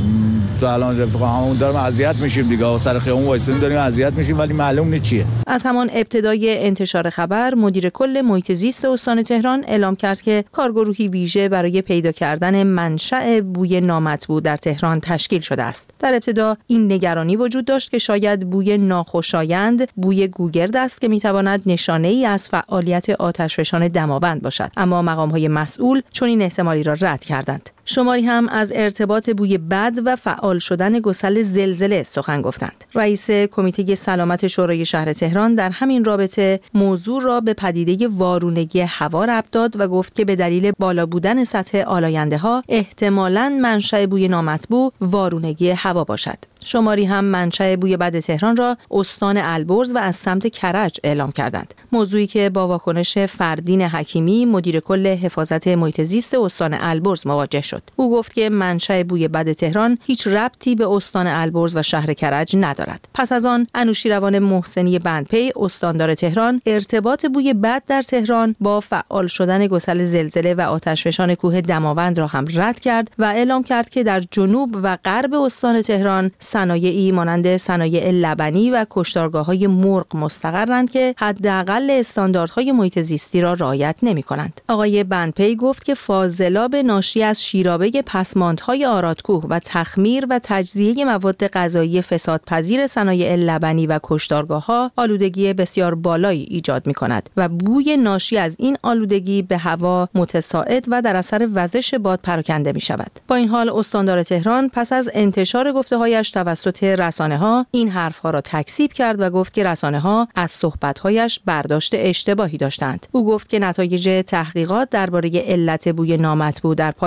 تو الان رفقا همون داریم اذیت میشیم دیگه، سر خیابون وایسیم داریم اذیت میشیم ولی معلوم نیست چیه. از همان ابتدای انتشار خبر، مدیر کل محیط زیست استان تهران اعلام کرد که کارگروهی ویژه برای پیدا کردن منشأ بوی نامطبوع در تهران تشکیل شده است. در ابتدا این نگرانی وجود داشت که شاید بوی ناخوشایند بوی گوگرد است که میتواند نشانه‌ای از فعالیت آتشفشان دماوند باشد، اما مقام‌های مسئول چنین احتمالی را رد کردند. شماری هم از ارتباط بوی بد و فعال شدن گسل زلزله سخن گفتند. رئیس کمیته سلامت شورای شهر تهران در همین رابطه موضوع را به پدیده وارونگی هوا ربط داد و گفت که به دلیل بالا بودن سطح آلاینده‌ها احتمالاً منشأ بوی نامطبوع وارونگی هوا باشد. شماری هم منشأ بوی بد تهران را استان البرز و از سمت کرج اعلام کردند. موضوعی که با واکنش فردین حکیمی مدیر کل حفاظت محیط زیست استان البرز مواجه شد. او گفت که منشأ بوی بد تهران هیچ ربطی به استان البرز و شهر کرج ندارد. پس از آن انوشیروان محسنی بندپی استاندار تهران ارتباط بوی بد در تهران با فعال شدن گسل زلزله و آتشفشان کوه دماوند را هم رد کرد و اعلام کرد که در جنوب و غرب استان تهران صنایعی مانند صنایع لبنی و کشتارگاه‌های مرغ مستقرند که حداقل استانداردهای محیط زیستی را رعایت نمی‌کنند. آقای بندپی گفت که فاضلاب ناشی از شیرابه پسماندهای آرادکوه و تخمیر و تجزیه مواد غذایی فسادپذیر صنایع لبنی و کشتارگاه‌ها آلودگی بسیار بالایی ایجاد می‌کند و بوی ناشی از این آلودگی به هوا متصاعد و در اثر وزش باد پراکنده می‌شود. با این حال استاندار تهران پس از انتشار گفته‌هایش توسط رسانه‌ها این حرف‌ها را تکذیب کرد و گفت که رسانه‌ها از صحبت‌هایش برداشت اشتباهی داشتند. او گفت که نتایج تحقیقات درباره علت بوی نامطبوع در پایتخت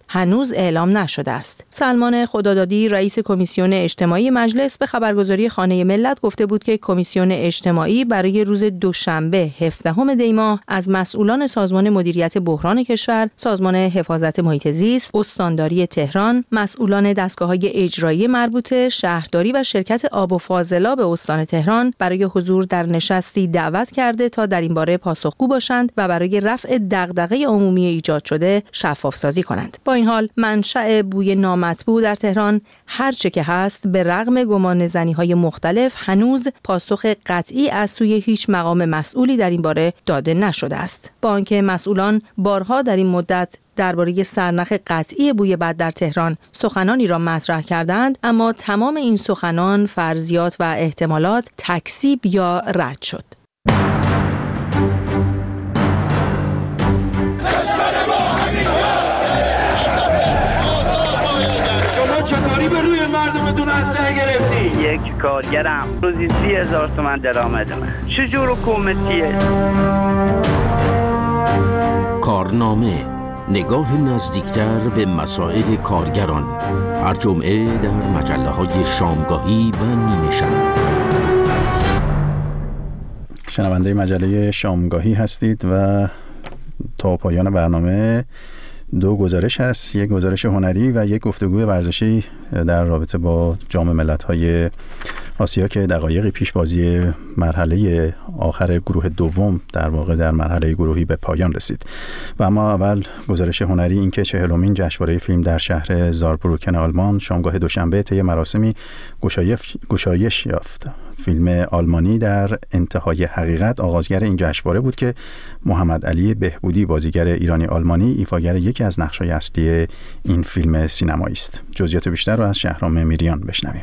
هنوز اعلام نشده است. سلمان خدادادی رئیس کمیسیون اجتماعی مجلس به خبرگزاری خانه ملت گفته بود که کمیسیون اجتماعی برای روز دوشنبه هفدهم دی ماه از مسئولان سازمان مدیریت بحران کشور، سازمان حفاظت محیط زیست، استانداری تهران، مسئولان دستگاه‌های اجرایی مربوطه، شهرداری و شرکت آب و فاضلاب استان تهران برای حضور در نشستی دعوت کرده تا در این باره پاسخگو باشند و برای رفع دغدغه عمومی ایجاد شده شفاف سازی کنند. با این حال منشأ بوی نامطبوع در تهران هر چه که هست به رغم گمان زنی‌های مختلف هنوز پاسخ قطعی از سوی هیچ مقام مسئولی در این باره داده نشده است. با آنکه مسئولان بارها در این مدت درباره سرنخ قطعی بوی بد در تهران سخنانی را مطرح کردند، اما تمام این سخنان فرضیات و احتمالات تکذیب یا رد شد. شما چطوری به روی مردمتون اسلحه گرفتی؟ یک کارگرم روزی سی هزار تومن درآمد من. چجور حکومتیه؟ کارنامه، نگاه نزدیکتر به مسائل کارگران، هر جمعه در مجله‌های شامگاهی و نیمه شب. شنونده مجله شامگاهی هستید و تا پایان برنامه دو گزارش هست، یک گزارش هنری و یک گفتگوی ورزشی در رابطه با جام ملت‌های آسیا که دقایقی پیش بازی مرحله آخر گروه دوم در واقع در مرحله گروهی به پایان رسید. و اما اول گزارش هنری این که چهلمین جشنواره فیلم در شهر زاربروکن آلمان شامگاه دوشنبه طی مراسمی گشایش یافت. فیلم آلمانی در انتهای حقیقت آغازگر این جشنواره بود که محمد علی بهبودی بازیگر ایرانی آلمانی ایفاگر یکی از نقش‌های اصلی این فیلم سینمایی است. جزئیات بیشتر رو از شهرام میریان بشنویم.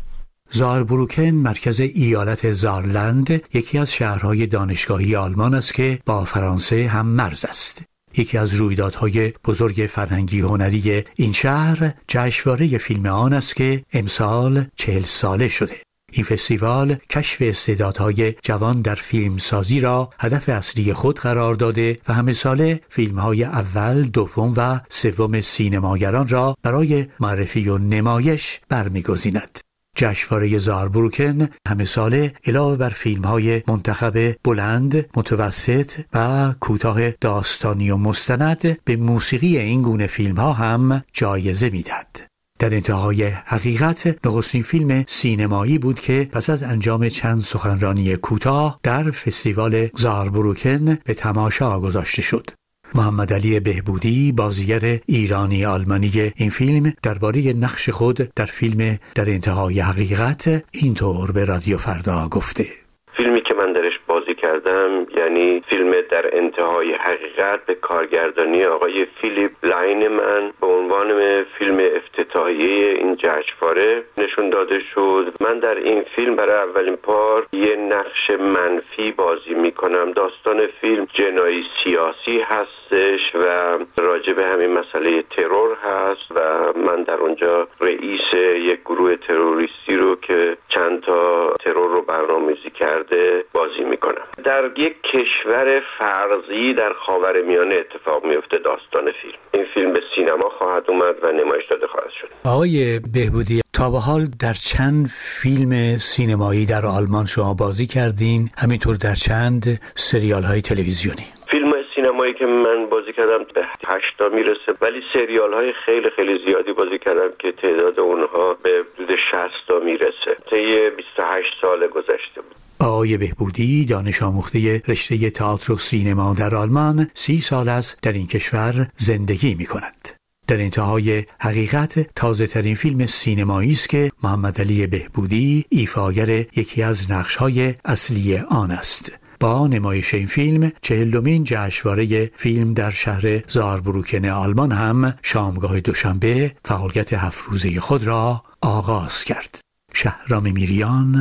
زاربروکن مرکز ایالت زارلند یکی از شهرهای دانشگاهی آلمان است که با فرانسه هم مرز است. یکی از رویدادهای بزرگ فرهنگی هنری این شهر جشنواره فیلم آن است که امسال چهل ساله شده. این فستیوال کشف استعدادهای جوان در فیلمسازی را هدف اصلی خود قرار داده و همه ساله فیلم‌های اول، دوم و سوم سینماگران را برای معرفی و نمایش برمی‌گزیند. جشنواره زاربروکن همه ساله علاوه بر فیلم‌های منتخب بلند، متوسط و کوتاه داستانی و مستند به موسیقی این گونه فیلم‌ها هم جایزه می‌دهد. در انتهای حقیقت نخستین فیلم سینمایی بود که پس از انجام چند سخنرانی کوتاه در فستیوال زاربروکن به تماشا گذاشته شد. محمد علی بهبودی بازیگر ایرانی آلمانی این فیلم درباره نقش خود در فیلم در انتهای حقیقت اینطور به رادیو فردا گفته: فیلمی که من درش بازی کردم یعنی فیلم در انتهای حقیقت به کارگردانی آقای فیلیپ لاینمن به عنوان فیلم افتتاحیه این جشنواره نشون داده شد. من در این فیلم برای اولین بار یه نقش منفی بازی میکنم. داستان فیلم جنایی سیاسی هستش و راجع به همین مسئله ترور هست و من در اونجا رئیس یک گروه تروریستی رو که چند تا ترور رو برنامه‌ریزی کرده بازی میکنم. در یک کشور فرضی در خاورمیانه اتفاق میفته داستان فیلم. این فیلم به سینما خواهد اومد و نمایش داده خواهد شد. آقای بهبودی، تا به حال در چند فیلم سینمایی در آلمان شما بازی کردین، همینطور در چند سریال های تلویزیونی؟ فیلم سینمایی که من بازی کردم به هشت تا میرسه، ولی سریال های خیلی خیلی زیادی بازی کردم که تعداد اونها به حدود شصت تا میرسه. طی بیست و هشت سال گذشته بود. آقای بهبودی دانش آموخته رشته تئاتر و سینما در آلمان سی سال است در این کشور زندگی می کند. در انتهای حقیقت تازه ترین فیلم سینمایی است که محمد علی بهبودی ایفاگر یکی از نقش‌های اصلی آن است. با نمایش این فیلم چهلمین جشنواره فیلم در شهر زاربروکن آلمان هم شامگاه دوشنبه فعالیت هفت روزه خود را آغاز کرد. شهرام میریان،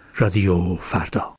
رادیو فردا.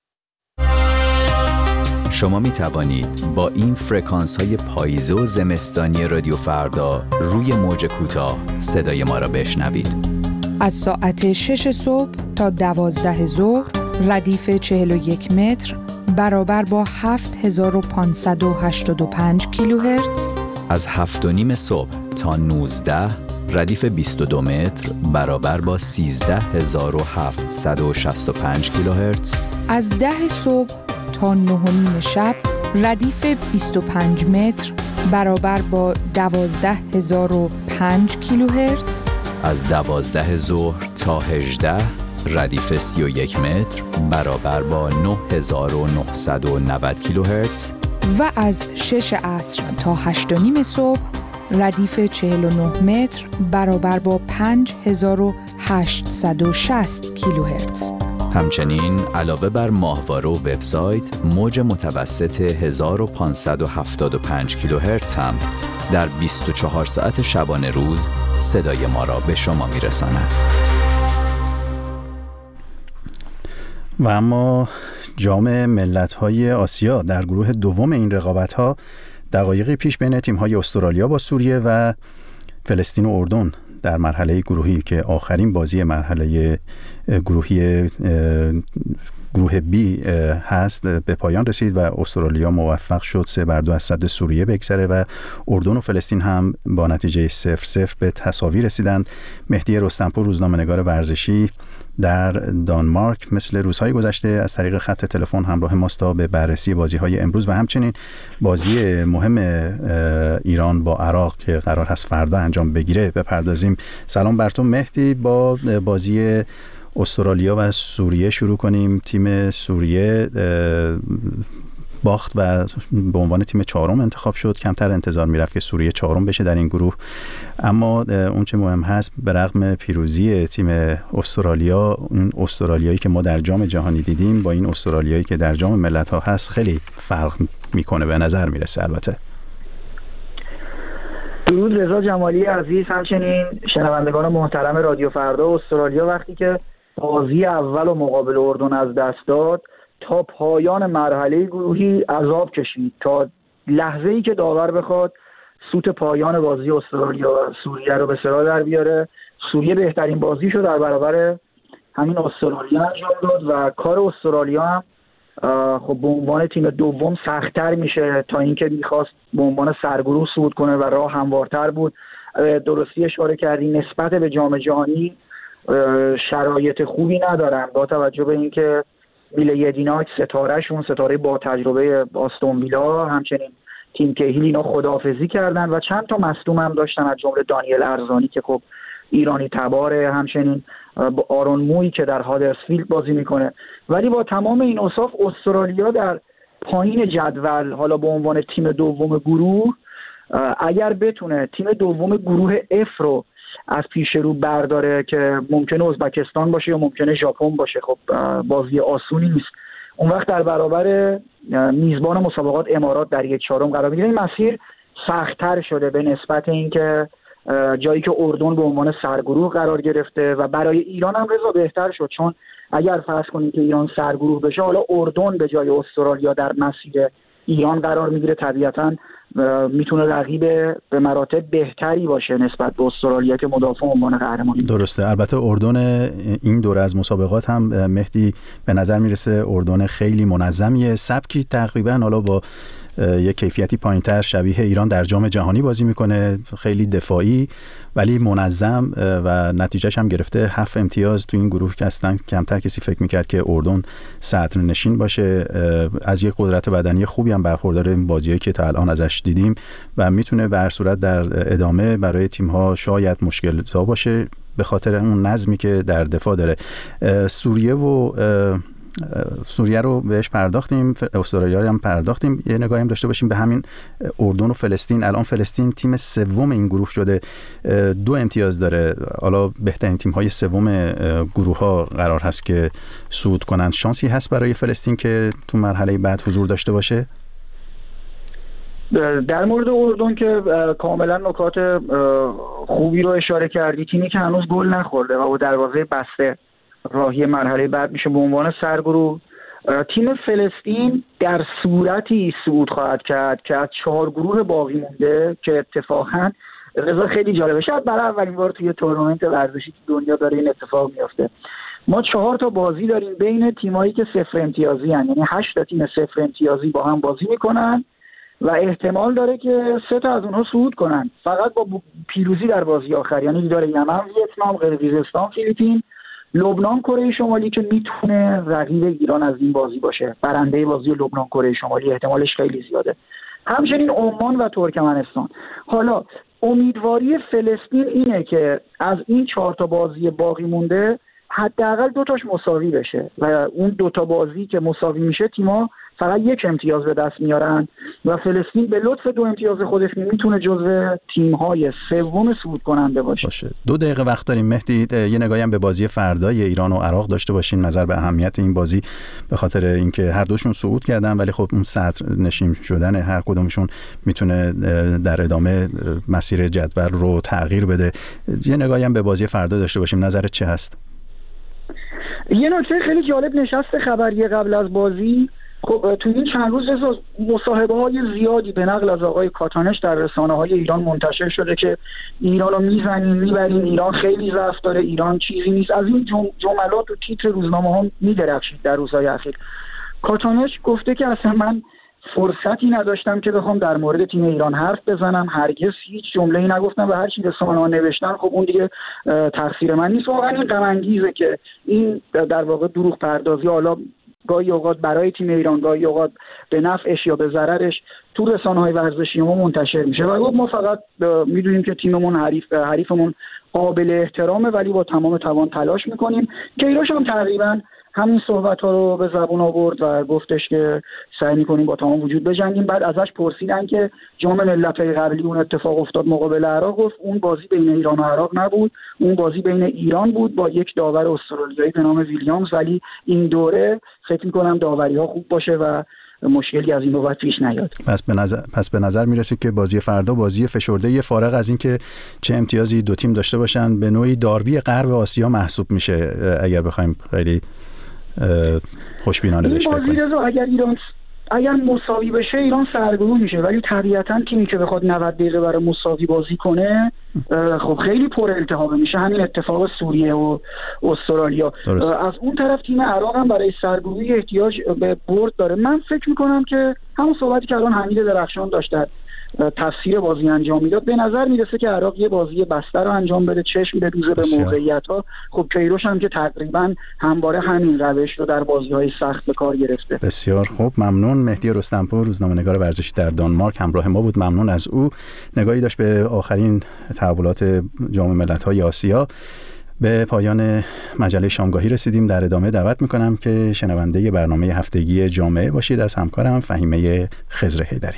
شما می توانید با این فرکانس های پاییزی و زمستانی رادیو فردا روی موج کوتاه صدای ما را بشنوید. از ساعت شش صبح تا دوازده ظهر ردیف چهل و یک متر برابر با هفت هزار و پانصد و هشتاد و پنج کیلوهرتز از هفت و نیم صبح تا نوزده ردیف بیست و دو متر برابر با سیزده هزار و هفتصد و شصت و پنج کیلوهرتز. از ده صبح تا نه و نیم شب ردیف بیست و پنج متر برابر با دوازده هزار و پنج کیلوهرتز. از دوازده ظهر تا هجده ردیف سی و یک متر برابر با نه هزار و نهصد و نود کیلوهرتز. و از شش عصر تا هشت و نیم صبح ردیف چهل و نه متر برابر با پنج هزار و هشتصد و شصت کیلوهرتز. همچنین علاوه بر ماهواره و وبسایت، موج متوسط هزار و پانصد و هفتاد و پنج کیلوهرتز هم در بیست و چهار ساعت شبانه روز صدای ما را به شما میرساند. و اما جام ملت‌های آسیا در گروه دوم این رقابت‌ها دقایقی پیش بین تیم‌های استرالیا با سوریه و فلسطین و اردن در مرحله گروهی که آخرین بازی مرحله گروهی گروه بی هست به پایان رسید و استرالیا موفق شد سه بر دو از صد سوریه بگذره و اردن و فلسطین هم با نتیجه صفر صفر به تساوی رسیدند. مهدی رستمپور روزنامه‌نگار ورزشی در دانمارک مثل روزهای گذشته از طریق خط تلفن همراه ماست تا به بررسی بازی‌های امروز و همچنین بازی مهم ایران با عراق که قرار هست فردا انجام بگیره بپردازیم. سلام بر تو مهدی. با بازی استرالیا و سوریه شروع کنیم. تیم سوریه باخت و به عنوان تیم چهارم انتخاب شد. کمتر انتظار میرفت که سوریه چهارم بشه در این گروه، اما اون چه مهم هست به رغم پیروزی تیم استرالیا، اون استرالیایی که ما در جام جهانی دیدیم با این استرالیایی که در جام ملت‌ها هست خیلی فرق میکنه به نظر میرسه. البته درود رضا جمالی عزیز، همچنین شنوندگان محترم رادیو فردا. استرالیا وقتی که بازی اول و مقابل اردن از دست داد تا پایان مرحله گروهی عذاب کشید تا لحظه‌ای که داور بخواد سوت پایان بازی استرالیا و سوریه رو به سر در بیاره. سوریه بهترین بازیشو در برابر همین استرالیا انجام داد و کار استرالیا هم خب به عنوان تیم دوم سخت‌تر میشه تا اینکه میخواست به عنوان سرگروه صعود کنه و راه هموارتر بود. درستی اشاره کردی نسبت به جام جهانی شرایط خوبی ندارن با توجه به اینکه بیل یدیناک ستارهشون ستاره با تجربه آستون ویلا، همچنین تیم کهیل اینا خداحافظی کردن و چند تا مصدوم هم داشتن از جمله دانیل ارزانی که خب ایرانی تباره، همچنین با آرون موی که در هادرسفیلد بازی میکنه. ولی با تمام این اوصاف استرالیا در پایین جدول حالا به عنوان تیم دوم گروه اگر بتونه تیم دوم گروه اف رو از پیش رو برداره که ممکنه ازبکستان باشه یا ممکنه ژاپن باشه، خب بازی آسونی نیست، اون وقت در برابر میزبان مسابقات امارات در یک چهارم قرار میگیره. این مسیر سخت‌تر شده به نسبت اینکه جایی که اردن به عنوان سرگروه قرار گرفته و برای ایران هم رضا بهتر شد، چون اگر فرض کنیم که ایران سرگروه بشه حالا اردن به جای استرالیا در مسیر ایران قرار میگیره، طبیعتاً میتونه رقیب به مراتب بهتری باشه نسبت به استرالیا که مدافع عنوان قهرمانی. درسته. البته اردن این دوره از مسابقات هم مهدی به نظر میرسه اردن خیلی منظمیه، سبکی تقریبا حالا با یک کیفیتی پایینتر شبیه ایران در جام جهانی بازی میکنه، خیلی دفاعی ولی منظم و نتیجهش هم گرفته هفت امتیاز تو این گروه که اصلا کمتر کسی فکر میکرد که اردن صدر نشین باشه. از یک قدرت بدنی خوبی هم برخوردار این بازیایی که تا الان ازش دیدیم و میتونه به هر صورت در ادامه برای تیم‌ها شاید مشکل زا باشه به خاطر اون نظمی که در دفاع داره. سوریه و سوریه رو بهش پرداختیم، استرالیا رو هم پرداختیم، یه نگاهی هم داشته باشیم به همین اردن و فلسطین. الان فلسطین تیم سوم این گروه شده، دو امتیاز داره. حالا بهترین تیم‌های سوم گروه‌ها قرار هست که صعود کنن. شانسی هست برای فلسطین که تو مرحله بعد حضور داشته باشه؟ در مورد اردن که کاملا نکات خوبی رو اشاره کردی، تیمی که هنوز گل نخورده و با دروازه بسته راهی مرحله بعد میشه به عنوان سرگروه. تیم فلسطین در صورتی صعود خواهد کرد که از چهار گروه باقی مونده که اتفاقا رضا خیلی جالبه، شاید برای اولین بار توی تورنمنت ورزشی که دنیا داره این اتفاق میفته. ما چهار تا بازی داریم بین تیمایی که صفر امتیازی هن. یعنی هشت تا تیم صفر امتیازی با هم بازی میکنن و احتمال داره که سه تا از اونها صعود کنن فقط با پیروزی در بازی آخر، یعنی داره یمن، ویتنام، قرقیزستان، فیلیپین، لبنان، کره شمالی که میتونه رقیب ایران از این بازی باشه. برنده بازی لبنان کره شمالی احتمالش خیلی زیاده. همچنین عمان و ترکمنستان. حالا امیدواری فلسطین اینه که از این چهار تا بازی باقی مونده حداقل دو تاش مساوی بشه و اون دو تا بازی که مساوی میشه تیم‌ها فقط یک امتیاز به دست میارن و فلسطین به لطف دو امتیاز خودش میتونه جزو تیم‌های سوم صعود کننده باشه. باشه. دو دقیقه وقت داریم مهدی، یه نگاهی هم به بازی فردای ایران و عراق داشته باشین، نظر به اهمیت این بازی به خاطر اینکه هر دوشون صعود کردن ولی خب اون صدر نشین شدن هر کدومشون میتونه در ادامه مسیر جدول رو تغییر بده. یه نگاهی هم به بازی فردا داشته باشیم، نظرت چه هست؟ یه نکته خیلی جالب نشست خبری قبل از بازی، خب تو این چند روز مصاحبه های زیادی به نقل از آقای کاتانش در رسانه های ایران منتشر شده که ایران رو میزنیم میبریم، ایران خیلی ضعف داره، ایران چیزی نیست. از این جملات و تیتر روزنامه ها میدرخشید در روزهای اخیر. کاتانش گفته که اصلا من فرصتی نداشتم که بخوام در مورد تیم ایران حرف بزنم، هرگز هیچ جمله‌ای نگفتم و هر چی رسانه‌ها نوشتن خب اون دیگه تقصیر من نیست. واقعا این غم انگیزه که این در واقع دروغ پردازی حالا گاهی اوقات برای تیم ایران، گاهی اوقات به نفعش یا به ضررش تو رسانه‌های ورزشی ما منتشر میشه و ما فقط میدونیم که تیممون حریف حریفمون قابل احترامه ولی با تمام توان تلاش میکنیم. کیروش هم تقریبا همین صحبت‌ها رو به زبون آورد و گفتش که سعی می‌کنیم با تمام وجود بجنگیم. بعد ازش پرسیدن که جام ملت‌های قبلی اون اتفاق افتاد مقابل عراق، گفت اون بازی بین ایران و عراق نبود، اون بازی بین ایران بود با یک داور استرالیایی به نام ویلیامز، ولی این دوره فکر می‌کنم داوری‌ها خوب باشه و مشکلی از این بابت پیش نیاد. پس به نظر پس به نظر میرسه که بازی فردا بازی فشرده یه فارغ از این که چه امتیازی دو تیم داشته باشن به نوعی داربی غرب آسیا محسوب میشه اگر بخوایم خیلی خوشبینانه بهش فکر کنیم. اگر ایران اگر مساوی بشه ایران سرگروه میشه، ولی طبیعتاً تیمی که بخواد نود دقیقه برای مساوی بازی کنه خب خیلی پر التهاب میشه. همین اتفاق سوریه و استرالیا. درست. از اون طرف تیم عراق هم برای سرگروهی احتیاج به برد داره. من فکر میکنم که همون صحبتی که الان حمید درخشان داشت تفسیر بازی انجام میداد، به نظر میرسه که عراق یه بازی بسته رو انجام بده، چشم بدوزه به موقعیت‌ها. خب کیروش هم که تقریبا همواره همین روش رو در بازی‌های سخت به کار گرفته. بسیار خوب، ممنون. مهدی رستمپور، روزنامه‌نگار ورزشی در دانمارک، همراه ما بود. ممنون از او. نگاهی داشت به آخرین تحولات جام ملت‌های آسیا. به پایان مجله شامگاهی رسیدیم. در ادامه دعوت می‌کنم که شنونده برنامه هفتگی جامعه باشید از همکارم فهیمه خضر حیدری.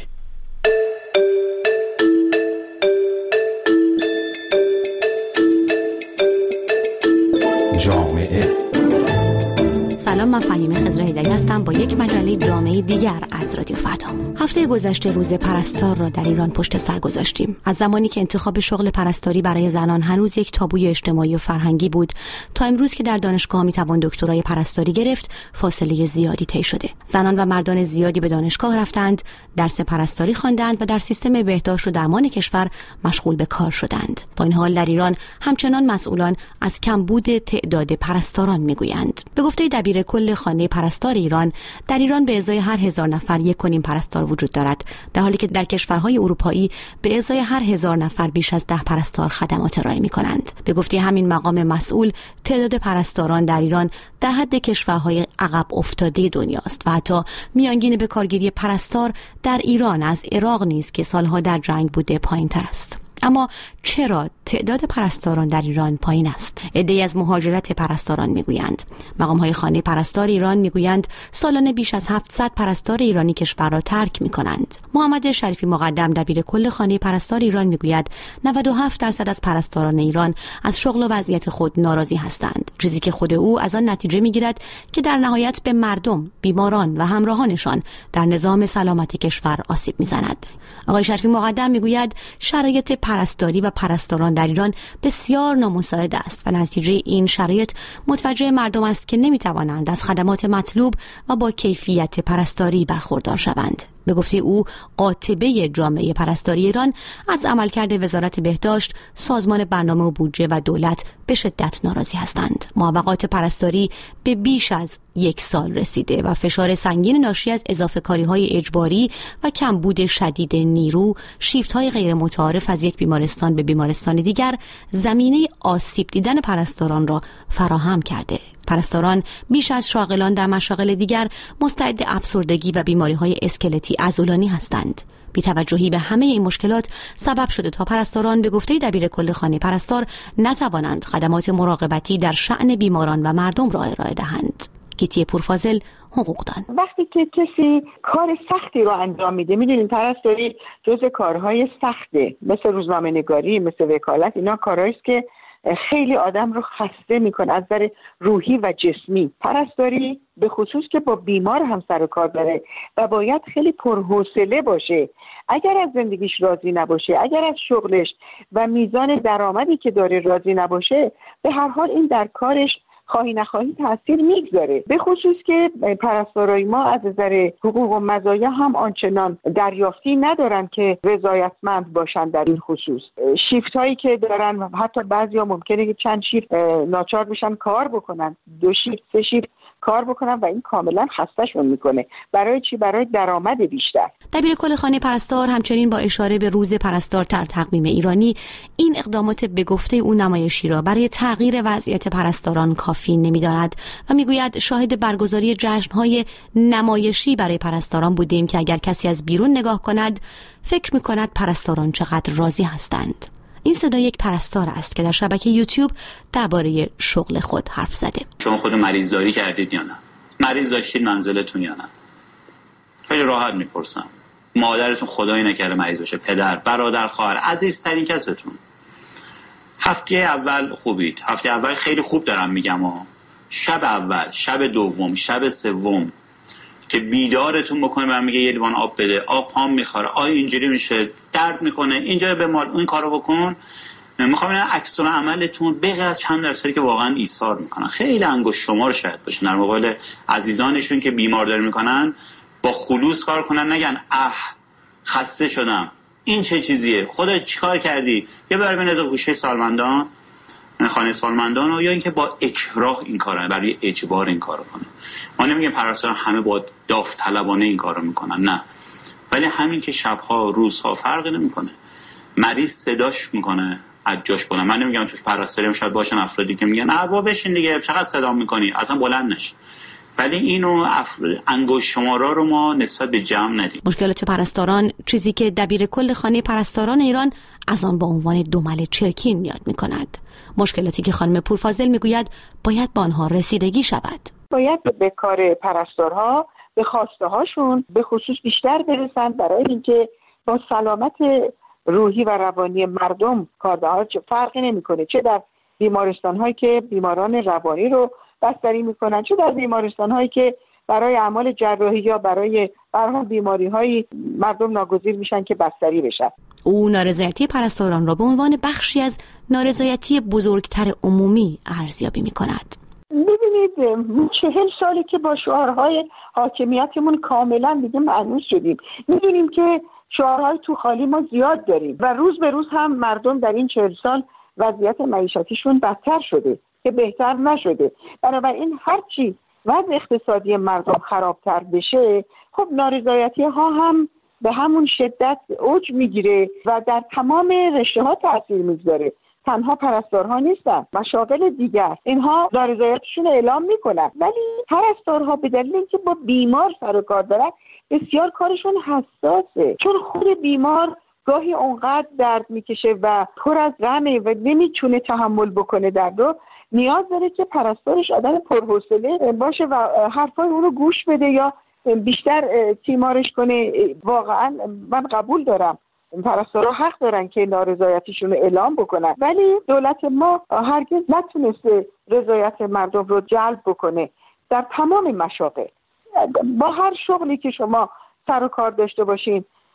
جامعه. سلام، من فهیمه خضر حیدری هستم با یک مجله جامعه دیگر از رادیو فردا. هفته گذشته روز پرستار را در ایران پشت سر گذاشتیم. از زمانی که انتخاب شغل پرستاری برای زنان هنوز یک تابوی اجتماعی و فرهنگی بود تا امروز که در دانشگاه می توان دکترای پرستاری گرفت، فاصله زیادی طی شده. زنان و مردان زیادی به دانشگاه رفتند، درس پرستاری خواندند و در سیستم بهداشت و درمان کشور مشغول به کار شدند. با این حال در ایران همچنان مسئولان از کمبود تعداد پرستاران میگویند. به گفته دبیر کل خانه پرستار ایران، در ایران به ازای هر هزار نفر یک کنیم پرستار وجود دارد، در حالی که در کشورهای اروپایی به ازای هر هزار نفر بیش از ده پرستار خدمات ارائه می‌کنند. به گفته همین مقام مسئول، تعداد پرستاران در ایران در حد کشورهای عقب افتاده دنیاست و حتی میانگین به کارگیری پرستار در ایران از عراق نیز که سالها در جنگ بوده پایین‌تر است. اما چرا تعداد پرستاران در ایران پایین است؟ عده‌ای از مهاجرت پرستاران میگویند. مقام‌های خانه پرستار ایران میگویند سالانه بیش از هفتصد پرستار ایرانی کشور را ترک می‌کنند. محمد شریفی مقدم دبیر کل خانه پرستار ایران میگوید نود و هفت درصد از پرستاران ایران از شغل و وضعیت خود ناراضی هستند، چیزی که خود او از آن نتیجه میگیرد که در نهایت به مردم، بیماران و همراهانشان در نظام سلامت کشور آسیب میزند. آقای شریفی مقدم میگوید شرایط پرستاری و پرستاران در ایران بسیار نامساعد است و نتیجه این شرایط متوجه مردم است که نمیتوانند از خدمات مطلوب و با کیفیت پرستاری برخوردار شوند. به گفته او قاطبه جامعه پرستاری ایران از عملکرد وزارت بهداشت، سازمان برنامه و بودجه و دولت به شدت ناراضی هستند. موافقات پرستاری به بیش از یک سال رسیده و فشار سنگین ناشی از اضافه کاری های اجباری و کمبود شدید نیرو، شیفت های غیر متعارف از یک بیمارستان به بیمارستان دیگر زمینه آسیب دیدن پرستاران را فراهم کرده. پرستاران بیش از شاغلان در مشاغل دیگر مستعد افسردگی و بیماری های اسکلتی عضلانی هستند. بی‌توجهی به همه این مشکلات سبب شده تا پرستاران به گفته دبیرکل خانه پرستار نتوانند خدمات مراقبتی در شأن بیماران و مردم را ارائه دهند. گیتی پورفاضل، حقوقدان. وقتی که کسی کار سختی رو انجام میده، میدونین پرستاری جزء کارهای سخته، مثل روزنامه نگاری، مثل وکالت، اینا کارهایی است که خیلی آدم رو خسته میکنه از نظر روحی و جسمی. پرستاری به خصوص که با بیمار هم سر و کار داره و باید خیلی پرحوصله باشه. اگر از زندگیش راضی نباشه، اگر از شغلش و میزان درآمدی که داره راضی نباشه، به هر حال این در کارش خواهی نخواهی تاثیر میگذاره. به خصوص که پرستارای ما از نظر حقوق و مزایا هم آنچنان دریافتی ندارن که رضایتمند باشن در این خصوص. شیفت هایی که دارن، حتی بعضیا ممکنه که چند شیفت ناچار بشن کار بکنن، دو شیفت سه شیفت کار بکنن و این کاملا خستهشون میکنه. برای چی؟ برای درآمد بیشتر. دبیرکل خانه پرستار همچنین با اشاره به روز پرستار در تقویم ایرانی، این اقدامات به گفته او نمایشی را برای تغییر وضعیت پرستاران کافی نمی‌داند و میگوید شاهد برگزاری جشن‌های نمایشی برای پرستاران بودیم که اگر کسی از بیرون نگاه کند فکر می‌کند پرستاران چقدر راضی هستند. این صدا یک پرستار است که در شبکه یوتیوب درباره شغل خود حرف زده. شما خود مریض داری کردید یا نه؟ مریض داشتید منزلتون یا نه؟ خیلی راحت میپرسم. مادرتون خدایی نکرده مریض بشه، پدر، برادر، خواهر، عزیزترین کستون. هفته اول خوبید. هفته اول خیلی خوب دارم میگم ها. شب اول، شب دوم، شب سوم که بیدارتون بکنه من میگه یه لیوان آب بده، آب پام میخوره، آی اینجوری میشه، درد میکنه، اینجا به مال این کارو بکن. میخوام اینا عکس العملتون به غیر از چند درصدی که واقعا ایثار میکنن، خیلی انگشت شمار شاید باشه در مقابل عزیزانشون که بیمارداری میکنن، با خلوص کار کنن، نگن اه خسته شدم این چه چیزیه، خودت چیکار کردی، یه بار بنز گوشه سالمندان، خانه سالمندان، و یا اینکه با اکراه این کارو، برای اجبار این کارو کنه. ما نمیگیم پرستار همه با داوطلبانه این کارو میکنن، نه، ولی همین که شبها روزها فرق نمیکنه، مریض صداش میکنه از جاش بلند. من نمیگم توش پرستاری هم شاید باشن افرادی که میگن آ بابا بشین دیگه چقدر صدا میکنی، اصلا بلند نش، ولی اینو اف... انگشت شمارا رو ما نسبت به جمع ندیم. مشکلات پرستاران چیزی که دبیرکل خانه پرستاران ایران از آن با عنوان دومل چرکین یاد میکند. مشکلاتی که خانم پورفاضل میگوید باید با آنها رسیدگی شود. باید به کار پرستارها، به خواسته هاشون به خصوص بیشتر برسند برای اینکه با سلامت روحی و روانی مردم کار دارد. فرقی نمیکنه چه در بیمارستان هایی که بیماران روانی رو بستری میکنن، چه در بیمارستان هایی که برای اعمال جراحی یا برای برها بیماری هایی مردم ناگزیر میشن که بستری بشن. او نارضایتی پرستاران را به عنوان بخشی از نارضایتی بزرگتر عمومی ارزیابی میکند. ببینید چهل سالی که با شعارهای حاکمیتمون کاملا دیگه مانوس شدیم. میدونیم که شعارهای تو خالی ما زیاد داریم و روز به روز هم مردم در این چهل سال وضعیت معیشتیشون بدتر شده که بهتر نشده. بنابراین هرچی وضع اقتصادی مردم خرابتر بشه، خب نارضایتی ها هم به همون شدت اوج میگیره و در تمام رشته ها تاثیر میگذاره. تنها پرستارها نیستن، مشاغل دیگر اینها نارضایتیشون اعلام میکنن، ولی پرستارها به دلیل اینکه با بیمار سر و کار دارن بسیار کارشون حساسه، چون خود بیمار گاهی اونقدر درد میکشه و پر از غمه و نمیتونه تحمل بکنه درد رو، نیاز داره که پرستارش آدم پرحوصله باشه و حرفای اون رو گوش بده یا بیشتر تیمارش کنه. واقعا من قبول دارم پرستارا حق دارن که نارضایتیشون رو اعلام بکنن، ولی دولت ما هرگز نتونسته رضایت مردم رو جلب بکنه در تمام مشاغل. با هر شغلی که شما سر و کار داشته باشین،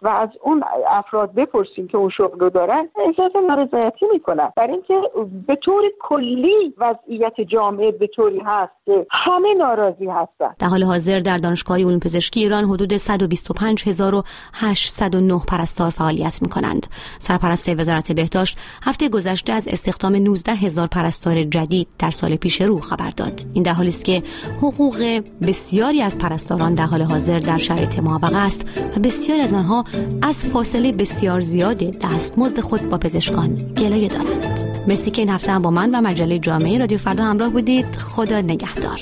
و از اون افراد بپرسیم که اون شغل رو دارن، احساس نارضایتی میکنن. برای اینکه به طور کلی وضعیت جامعه به طوری هست که همه ناراضی هستن. در حال حاضر در دانشگاه علوم پزشکی ایران حدود صد و بیست و پنج هزار و هشتصد و نه پرستار فعالیت میکنند. سرپرست وزارت بهداشت هفته گذشته از استخدام نوزده هزار پرستار جدید در سال پیش رو خبر داد. این در حالی است که حقوق بسیاری از پرستاران در حال حاضر در شرایط معوقه است و بسیاری از آنها از فاصله بسیار زیاد دستمزد خود با پزشکان گلایه دارند. مرسی که این هفته هم با من و مجله جامعه رادیو فردا همراه بودید. خدا نگهدار.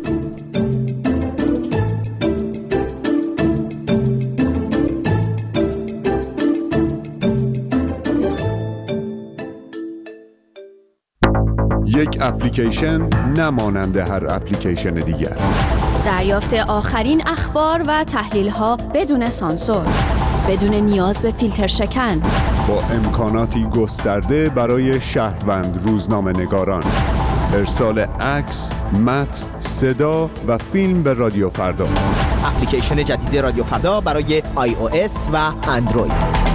یک اپلیکیشن نمانند هر اپلیکیشن دیگر. دریافت آخرین اخبار و تحلیل‌ها بدون سانسور، بدون نیاز به فیلتر شکن، با امکاناتی گسترده برای شهروند روزنامه‌نگاران. ارسال عکس، متن، صدا و فیلم به رادیو فردا. اپلیکیشن جدید رادیو فردا برای آی او اس و اندروید.